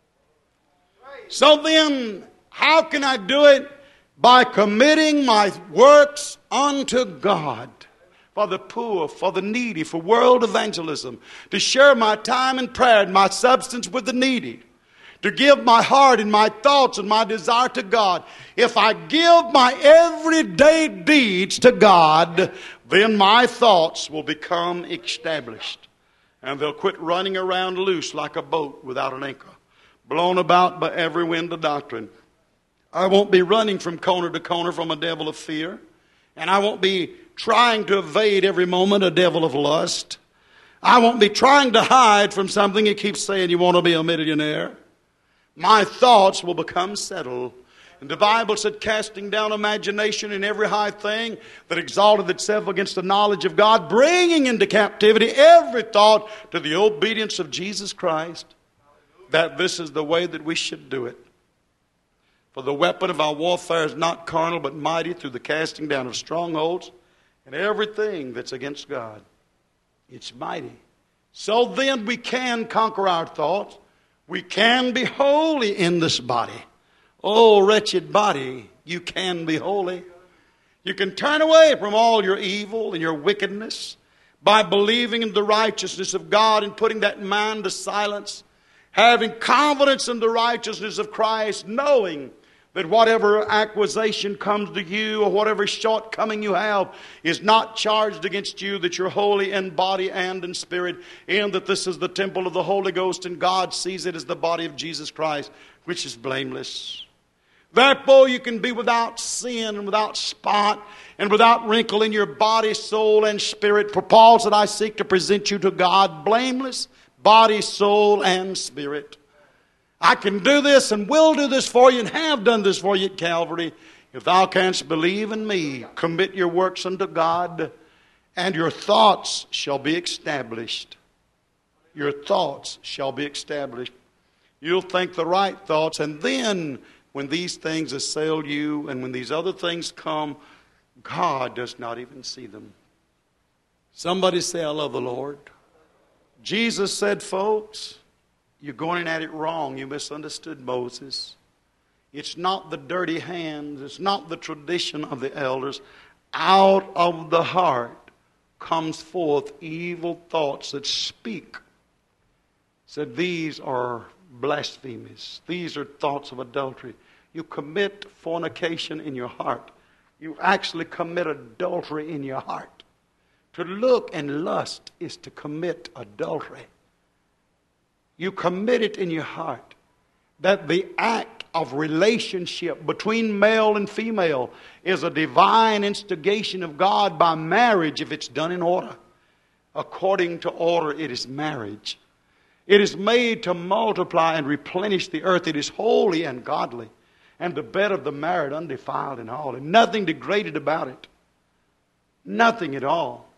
So then, how can I do it? By committing my works unto God. For the poor, for the needy, for world evangelism. To share my time and prayer and my substance with the needy. To give my heart and my thoughts and my desire to God. If I give my everyday deeds to God, then my thoughts will become established. And they'll quit running around loose like a boat without an anchor, blown about by every wind of doctrine. I won't be running from corner to corner from a devil of fear. And I won't be trying to evade every moment a devil of lust. I won't be trying to hide from something that keeps saying you want to be a millionaire. My thoughts will become settled. And the Bible said, casting down imagination in every high thing that exalted itself against the knowledge of God, bringing into captivity every thought to the obedience of Jesus Christ, that this is the way that we should do it. For the weapon of our warfare is not carnal, but mighty through the casting down of strongholds and everything that's against God. It's mighty. So then we can conquer our thoughts. We can be holy in this body. Oh, wretched body, you can be holy. You can turn away from all your evil and your wickedness by believing in the righteousness of God and putting that mind to silence. Having confidence in the righteousness of Christ, knowing that whatever accusation comes to you or whatever shortcoming you have is not charged against you, that you're holy in body and in spirit, and that this is the temple of the Holy Ghost, and God sees it as the body of Jesus Christ, which is blameless. Therefore you can be without sin and without spot and without wrinkle in your body, soul, and spirit. For Paul said, I seek to present you to God blameless, body, soul, and spirit. I can do this and will do this for you and have done this for you at Calvary. If thou canst believe in me, commit your works unto God, and your thoughts shall be established. Your thoughts shall be established. You'll think the right thoughts, and then when these things assail you and when these other things come, God does not even see them. Somebody say, I love the Lord. Jesus said, folks, you're going at it wrong. You misunderstood Moses. It's not the dirty hands. It's not the tradition of the elders. Out of the heart comes forth evil thoughts that speak. Said these are blasphemies. These are thoughts of adultery. You commit fornication in your heart. You actually commit adultery in your heart. To look and lust is to commit adultery. You commit it in your heart that the act of relationship between male and female is a divine instigation of God by marriage if it's done in order. According to order, it is marriage. It is made to multiply and replenish the earth. It is holy and godly, and the bed of the married undefiled and all, and nothing degraded about it. Nothing at all.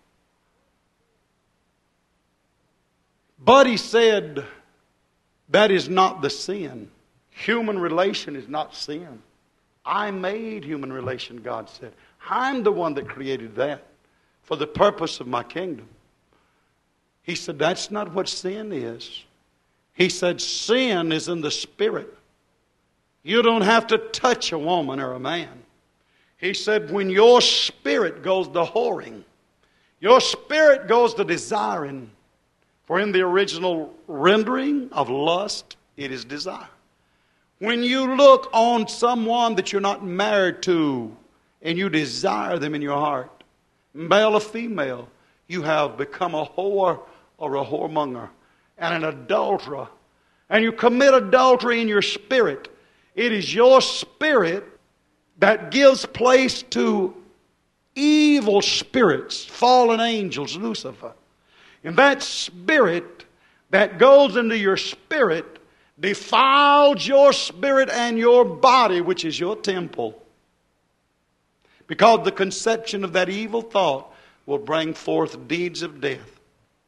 But he said, that is not the sin. Human relation is not sin. I made human relation, God said. I'm the one that created that for the purpose of my kingdom. He said, that's not what sin is. He said, sin is in the spirit. You don't have to touch a woman or a man. He said, when your spirit goes to whoring, your spirit goes to desiring. For in the original rendering of lust, it is desire. When you look on someone that you're not married to and you desire them in your heart, male or female, you have become a whore or a whoremonger and an adulterer. And you commit adultery in your spirit. It is your spirit that gives place to evil spirits, fallen angels, Lucifer. And that spirit that goes into your spirit defiles your spirit and your body, which is your temple. Because the conception of that evil thought will bring forth deeds of death.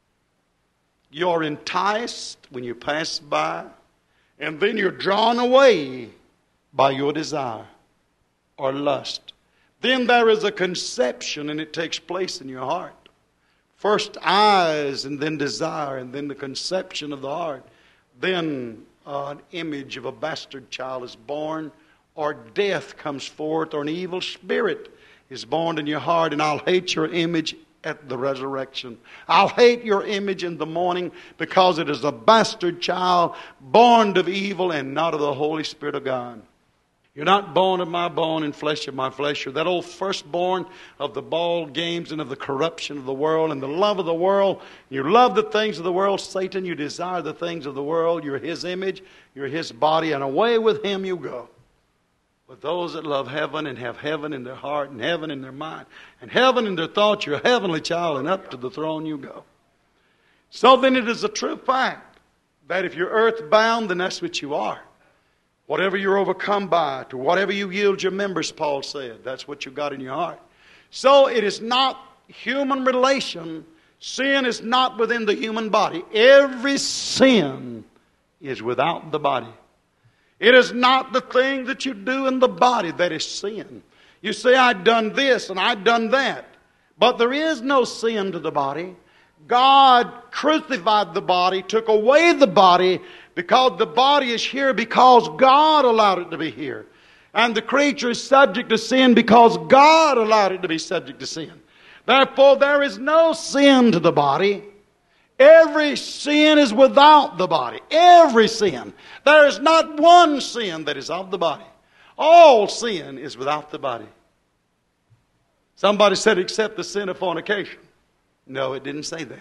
You're enticed when you pass by, and then you're drawn away by your desire or lust. Then there is a conception, and it takes place in your heart. First eyes, and then desire, and then the conception of the heart. Then uh, an image of a bastard child is born, or death comes forth, or an evil spirit is born in your heart, and I'll hate your image at the resurrection. I'll hate your image in the morning, because it is a bastard child born of evil and not of the Holy Spirit of God. You're not bone of my bone and flesh of my flesh. You're that old firstborn of the ball games and of the corruption of the world and the love of the world. You love the things of the world. Satan, you desire the things of the world. You're his image. You're his body. And away with him you go. But those that love heaven and have heaven in their heart and heaven in their mind and heaven in their thoughts, you're a heavenly child, and up to the throne you go. So then it is a true fact that if you're earthbound, then that's what you are. Whatever you're overcome by, to whatever you yield your members, Paul said, that's what you got in your heart. So it is not human relation. Sin is not within the human body. Every sin is without the body. It is not the thing that you do in the body that is sin. You say, I've done this and I've done that. But there is no sin to the body. God crucified the body, took away the body, because the body is here because God allowed it to be here. And the creature is subject to sin because God allowed it to be subject to sin. Therefore, there is no sin to the body. Every sin is without the body. Every sin. There is not one sin that is of the body. All sin is without the body. Somebody said, except the sin of fornication. No, it didn't say that.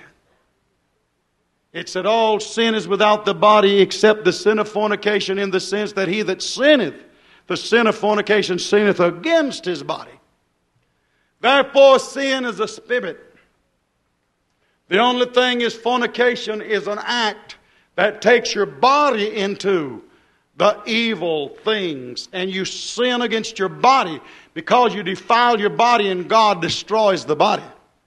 It said all sin is without the body except the sin of fornication, in the sense that he that sinneth, the sin of fornication, sinneth against his body. Therefore, sin is a spirit. The only thing is, fornication is an act that takes your body into the evil things. And you sin against your body because you defile your body, and God destroys the body.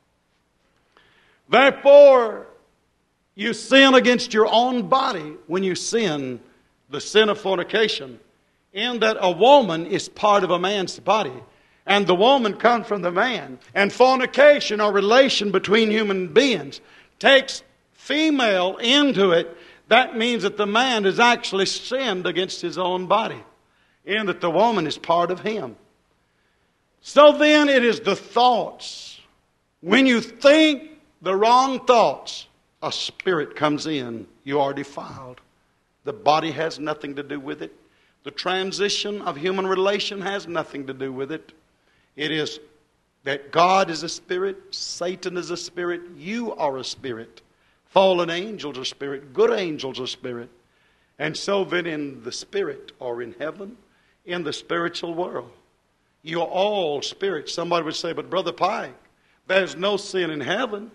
Therefore, you sin against your own body when you sin the sin of fornication, in that a woman is part of a man's body, and the woman comes from the man. And fornication, or relation between human beings, takes female into it. That means that the man has actually sinned against his own body, in that the woman is part of him. So then it is the thoughts. When you think the wrong thoughts, a spirit comes in, you are defiled. The body has nothing to do with it. The transition of human relation has nothing to do with it. It is that God is a spirit, Satan is a spirit, you are a spirit. Fallen angels are spirit, good angels are spirit. And so then in the spirit, or in heaven, in the spiritual world, you are all spirits. Somebody would say, but Brother Pike, there's no sin in heaven.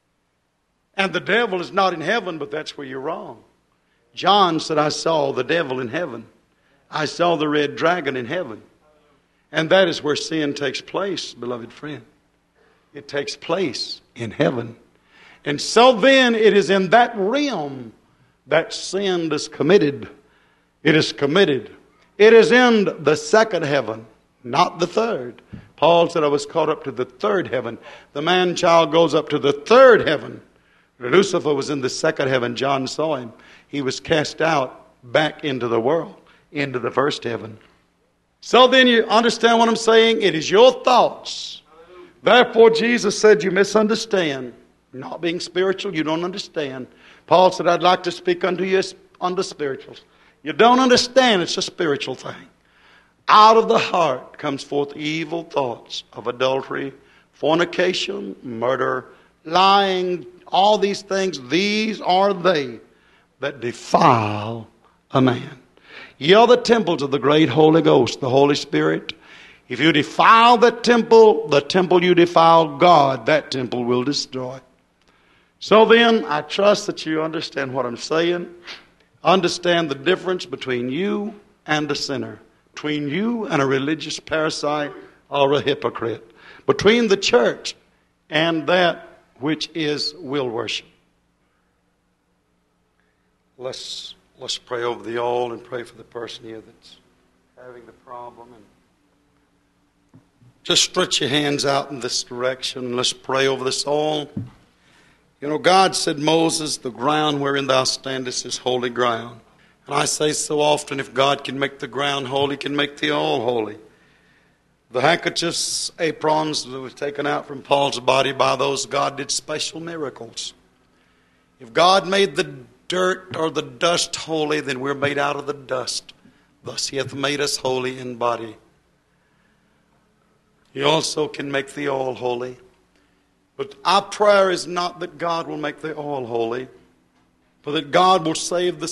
And the devil is not in heaven, but that's where you're wrong. John said, I saw the devil in heaven. I saw the red dragon in heaven. And that is where sin takes place, beloved friend. It takes place in heaven. And so then it is in that realm that sin is committed. It is committed. It is in the second heaven, not the third. Paul said, I was caught up to the third heaven. The man-child goes up to the third heaven. Lucifer was in the second heaven. John saw him. He was cast out back into the world, into the first heaven. So then you understand what I'm saying? It is your thoughts. Therefore, Jesus said, you misunderstand. Not being spiritual, you don't understand. Paul said, I'd like to speak unto you unto spirituals. You don't understand, it's a spiritual thing. Out of the heart comes forth evil thoughts of adultery, fornication, murder, lying, all these things. These are they that defile a man. Ye are the temples of the great Holy Ghost, the Holy Spirit. If you defile that temple, the temple you defile God, that temple will destroy. So then, I trust that you understand what I'm saying. Understand the difference between you and a sinner, between you and a religious parasite or a hypocrite, between the church and that which is will worship. Let's let's pray over the oil and pray for the person here that's having the problem. And just stretch your hands out in this direction. Let's pray over this oil. You know, God said, Moses, the ground wherein thou standest is holy ground. And I say so often, if God can make the ground holy, He can make the oil holy. The handkerchiefs, aprons that were taken out from Paul's body, by those God did special miracles. If God made the dirt or the dust holy, then we're made out of the dust. Thus He hath made us holy in body. He also can make the oil holy. But our prayer is not that God will make the oil holy, but that God will save the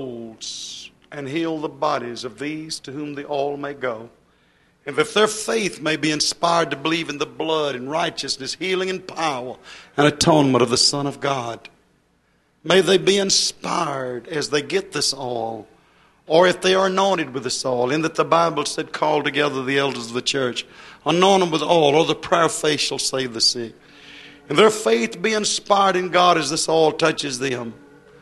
souls and heal the bodies of these to whom the oil may go. And if their faith may be inspired to believe in the blood and righteousness, healing and power and atonement of the Son of God. May they be inspired as they get this oil, or if they are anointed with this oil, in that the Bible said, call together the elders of the church, anoint them with oil, or the prayer of faith shall save the sick. And their faith be inspired in God as this oil touches them,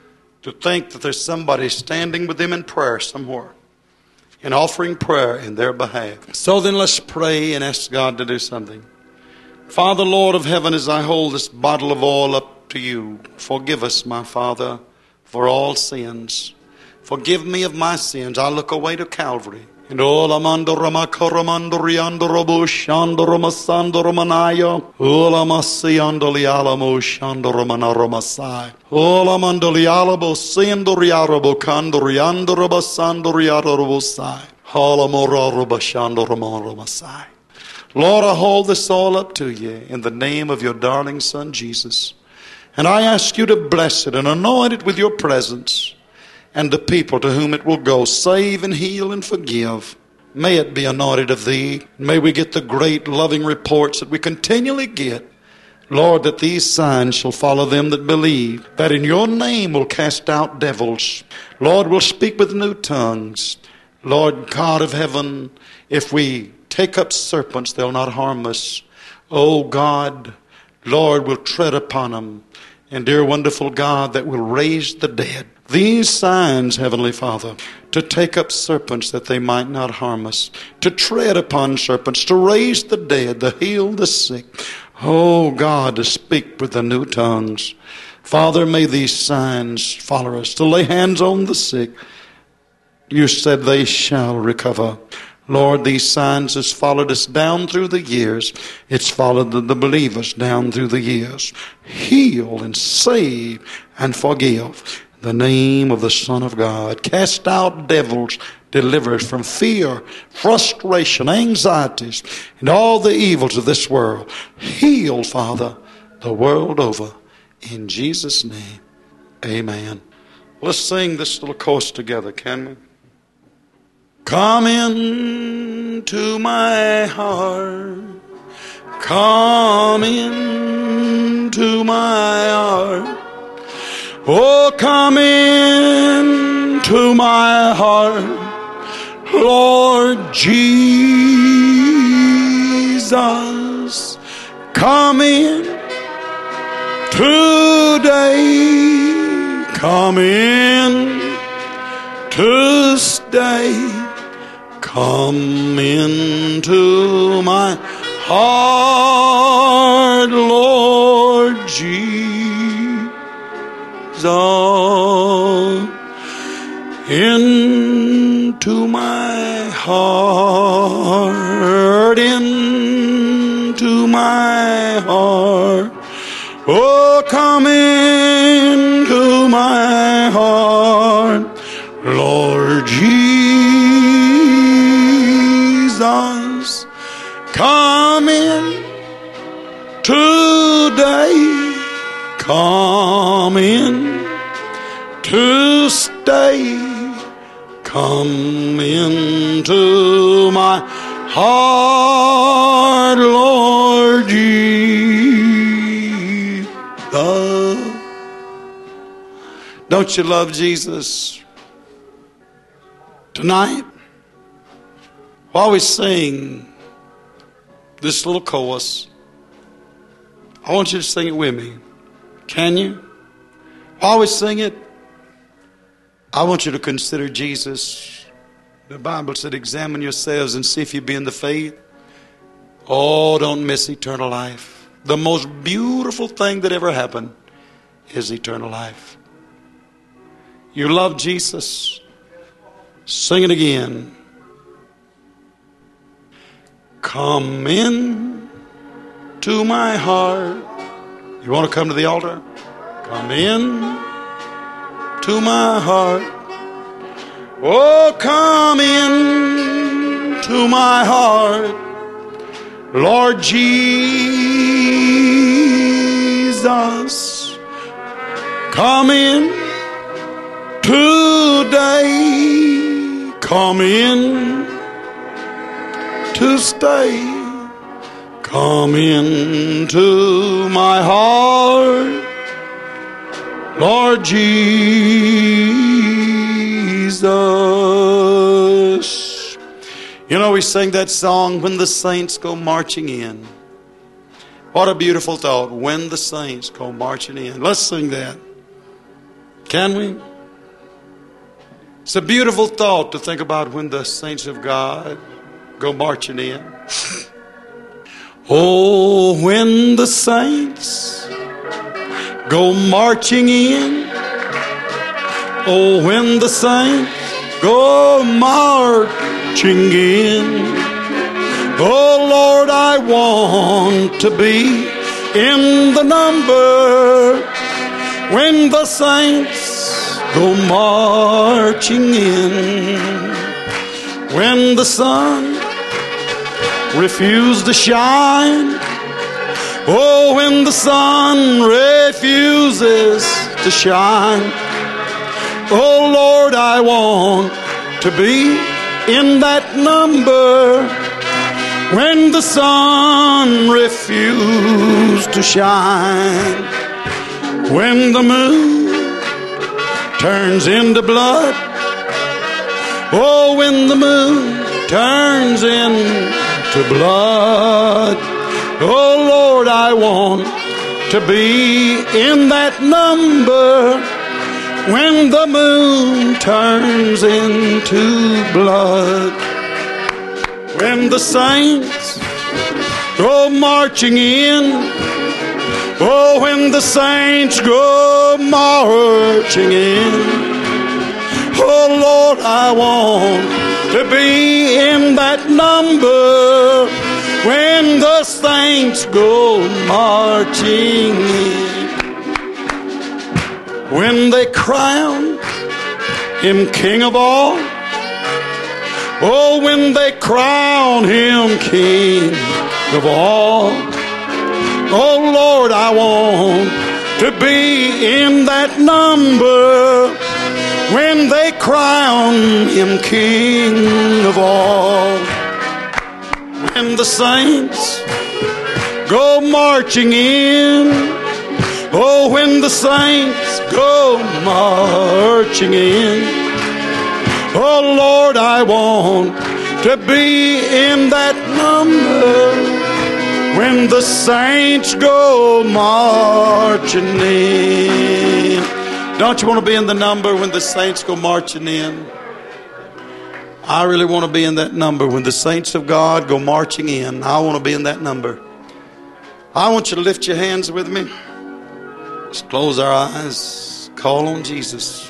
to think that there's somebody standing with them in prayer somewhere and offering prayer in their behalf. So then let's pray and ask God to do something. Father, Lord of heaven, as I hold this bottle of oil up to you, forgive us, my Father, for all sins. Forgive me of my sins. I look away to Calvary. And all amando ramakoramando riando robushando romasando romanayo. Ola masiando lialamo shando romana romasai. Ola mando lialabo siendo riarabo kando riando robasando riaro robosai. Hala mora robashando romana romasai. Lord, I hold this all up to you in the name of your darling Son, Jesus. And I ask you to bless it and anoint it with your presence. And the people to whom it will go, save and heal and forgive. May it be anointed of thee. May we get the great loving reports that we continually get. Lord, that these signs shall follow them that believe, that in your name will cast out devils. Lord, we'll speak with new tongues. Lord God of heaven, if we take up serpents, they'll not harm us. Oh God, Lord, we'll tread upon them. And dear wonderful God, that will raise the dead. These signs, Heavenly Father, to take up serpents that they might not harm us, to tread upon serpents, to raise the dead, to heal the sick. Oh God, to speak with the new tongues. Father, may these signs follow us, to lay hands on the sick. You said they shall recover. Lord, these signs has followed us down through the years. It's followed the, the believers down through the years. Heal and save and forgive. In the name of the Son of God. Cast out devils. Deliver us from fear, frustration, anxieties, and all the evils of this world. Heal, Father, the world over. In Jesus' name, amen. Let's sing this little chorus together, can we? Come into my heart, come into my heart, oh come into my heart, Lord Jesus, come in today, come in to stay. Come into my heart, Lord Jesus. Into my heart, into my heart. Oh, come into my heart, Lord Jesus. Come in today, come in to stay, come into my heart, Lord Jesus. Don't you love Jesus? Tonight, while we sing this little chorus, I want you to sing it with me. Can you? While we sing it, I want you to consider Jesus. The Bible said, examine yourselves and see if you be in the faith. Oh, don't miss eternal life. The most beautiful thing that ever happened is eternal life. You love Jesus. Sing it again. Come in to my heart. You want to come to the altar? Come in to my heart. Oh, come in to my heart, Lord Jesus. Come in today. Come in to stay. Come into my heart, Lord Jesus. You know, we sang that song, When the Saints Go Marching In. What a beautiful thought, when the saints go marching in. Let's sing that. Can we? It's a beautiful thought to think about when the saints of God go marching in. Oh, when the saints go marching in. Oh, when the saints go marching in. Oh, Lord, I want to be in the number when the saints go marching in. When the sun refused to shine. Oh, when the sun refuses to shine. Oh, Lord, I want to be in that number when the sun refused to shine. When the moon turns into blood. Oh, when the moon turns into blood. Oh, Lord, I want to be in that number when the moon turns into blood. When the saints go marching in. Oh, when the saints go marching in. Oh, Lord, I want to be in that number when the saints go marching in. When they crown him King of all. Oh, when they crown him King of all. Oh, Lord, I want to be in that number when they crown him King of all. When the saints go marching in. Oh, when the saints go marching in. Oh, Lord, I want to be in that number when the saints go marching in. Don't you want to be in the number when the saints go marching in? I really want to be in that number when the saints of God go marching in. I want to be in that number. I want you to lift your hands with me. Let's close our eyes. Call on Jesus.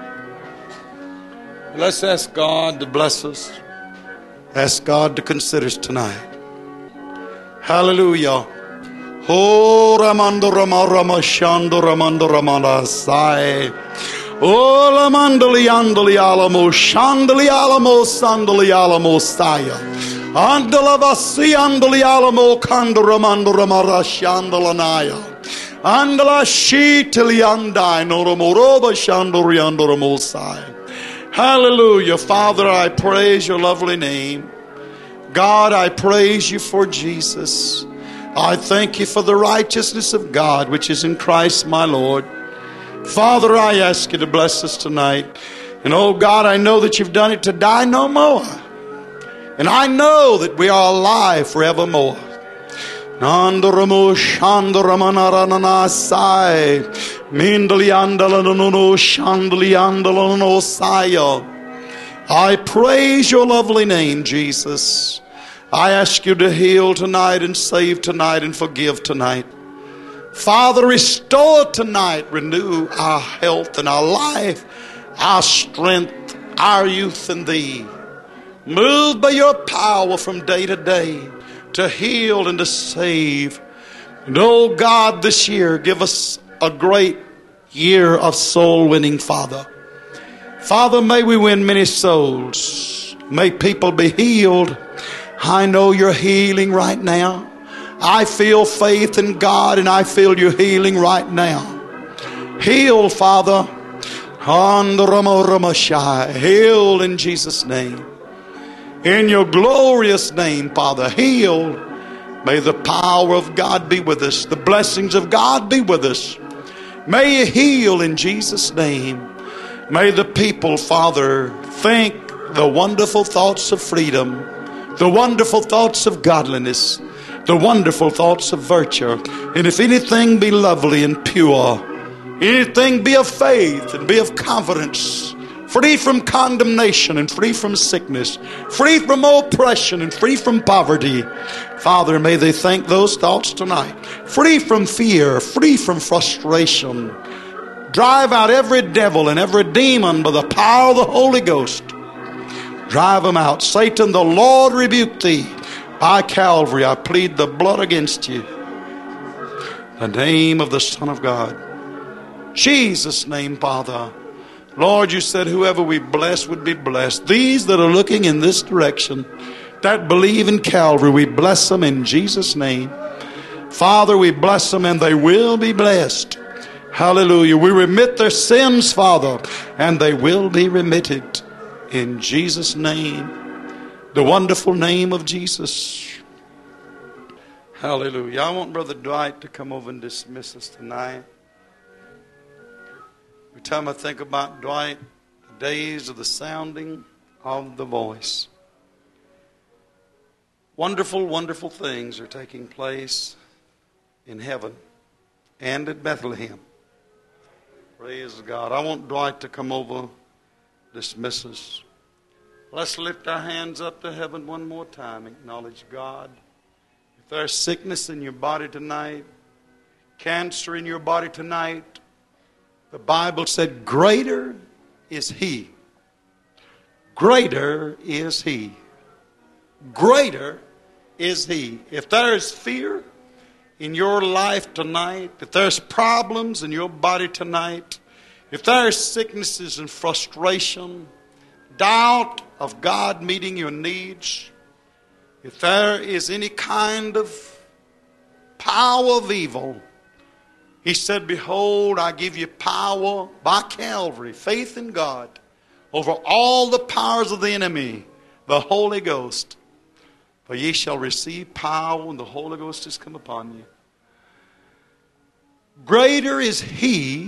Let's ask God to bless us. Ask God to consider us tonight. Hallelujah. Oh, Ramando Rama Rama Shando Ramando Ramana Sai. Oh, Lamandali Andali Alamo Shandali Alamo Sandali Alamo Saya. Andala Vasi Andali Alamo Kando Ramando Ramara Shandalanaya. Andala Shitali Andai Noromoroba Shandori Andoramo Sai. Hallelujah. Father, I praise your lovely name. God, I praise you for Jesus. I thank you for the righteousness of God which is in Christ my Lord. Father, I ask you to bless us tonight. And oh God, I know that you've done it to die no more. And I know that we are alive forevermore. I praise your lovely name, Jesus. I ask you to heal tonight and save tonight and forgive tonight. Father, restore tonight. Renew our health and our life, our strength, our youth in thee. Move by your power from day to day to heal and to save. And oh God, this year give us a great year of soul winning, Father. Father, may we win many souls. May people be healed. I know you're healing right now. I feel faith in God, and I feel you healing right now. Heal, Father. Heal in Jesus' name. In your glorious name, Father, heal. May the power of God be with us. The blessings of God be with us. May you heal in Jesus' name. May the people, Father, think the wonderful thoughts of freedom, the wonderful thoughts of godliness, the wonderful thoughts of virtue. And if anything be lovely and pure, anything be of faith and be of confidence, free from condemnation and free from sickness, free from oppression and free from poverty, Father, may they think those thoughts tonight. Free from fear, free from frustration. Drive out every devil and every demon by the power of the Holy Ghost. Drive them out. Satan, the Lord rebuke thee. By Calvary, I plead the blood against you. The name of the Son of God. Jesus' name, Father. Lord, you said whoever we bless would be blessed. These that are looking in this direction, that believe in Calvary, we bless them in Jesus' name. Father, we bless them and they will be blessed. Hallelujah. We remit their sins, Father, and they will be remitted in Jesus' name. The wonderful name of Jesus. Hallelujah. I want Brother Dwight to come over and dismiss us tonight. Every time I think about Dwight, the days of the sounding of the voice. Wonderful, wonderful things are taking place in heaven and at Bethlehem. Praise God. I want Dwight to come over, dismiss us. Let's lift our hands up to heaven one more time. Acknowledge God. If there's sickness in your body tonight, cancer in your body tonight, the Bible said, greater is He. Greater is He. Greater is He. If there is fear in your life tonight, if there's problems in your body tonight, if there are sicknesses and frustration, doubt of God meeting your needs, if there is any kind of power of evil, He said, behold, I give you power by Calvary, faith in God, over all the powers of the enemy, the Holy Ghost. For ye shall receive power when the Holy Ghost has come upon you. Greater is He.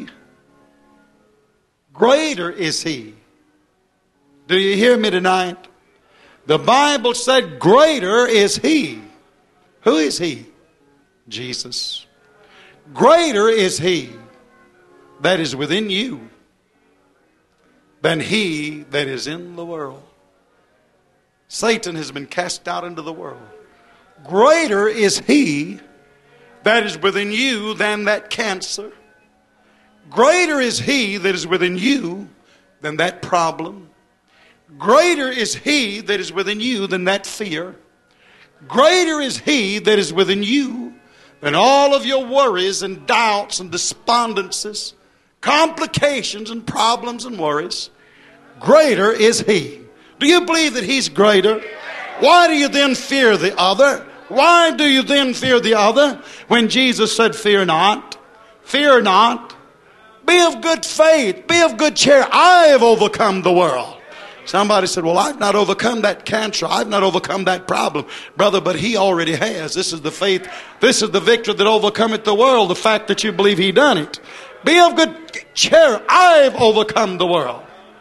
Greater is He. Do you hear me tonight? The Bible said greater is He. Who is He? Jesus. Greater is He that is within you than he that is in the world. Satan has been cast out into the world. Greater is he that is within you than that cancer. Greater is he that is within you than that problem. Greater is he that is within you than that fear. Greater is he that is within you than all of your worries and doubts and despondencies, complications and problems and worries. Greater is he. Do you believe that he's greater? Why do you then fear the other? Why do you then fear the other? When Jesus said, fear not, fear not. Be of good faith, be of good cheer. I have overcome the world. Somebody said, well, I've not overcome that cancer. I've not overcome that problem. Brother, but he already has. This is the faith. This is the victory that overcometh the world. The fact that you believe he done it. Be of good cheer. I've overcome the world.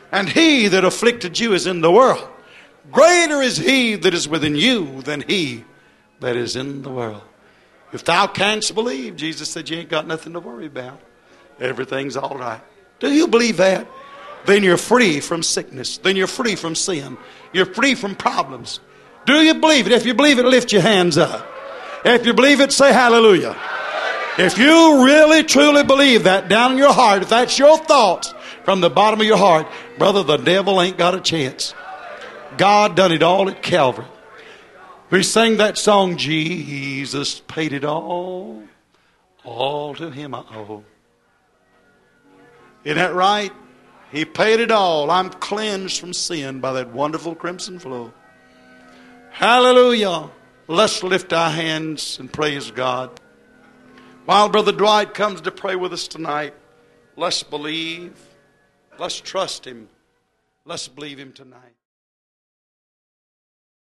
And he that afflicted you is in the world. Greater is he that is within you than he that is in the world. If thou canst believe, Jesus said, you ain't got nothing to worry about. Everything's all right. Do you believe that? Then you're free from sickness. Then you're free from sin. You're free from problems. Do you believe it? If you believe it, lift your hands up. If you believe it, say hallelujah. If you really, truly believe that down in your heart, if that's your thoughts from the bottom of your heart, brother, the devil ain't got a chance. God done it all at Calvary. We sang that song, Jesus paid it all, all to him I owe. Isn't that right? He paid it all. I'm cleansed from sin by that wonderful crimson flow. Hallelujah. Let's lift our hands and praise God. While Brother Dwight comes to pray with us tonight, let's believe. Let's trust him. Let's believe him tonight.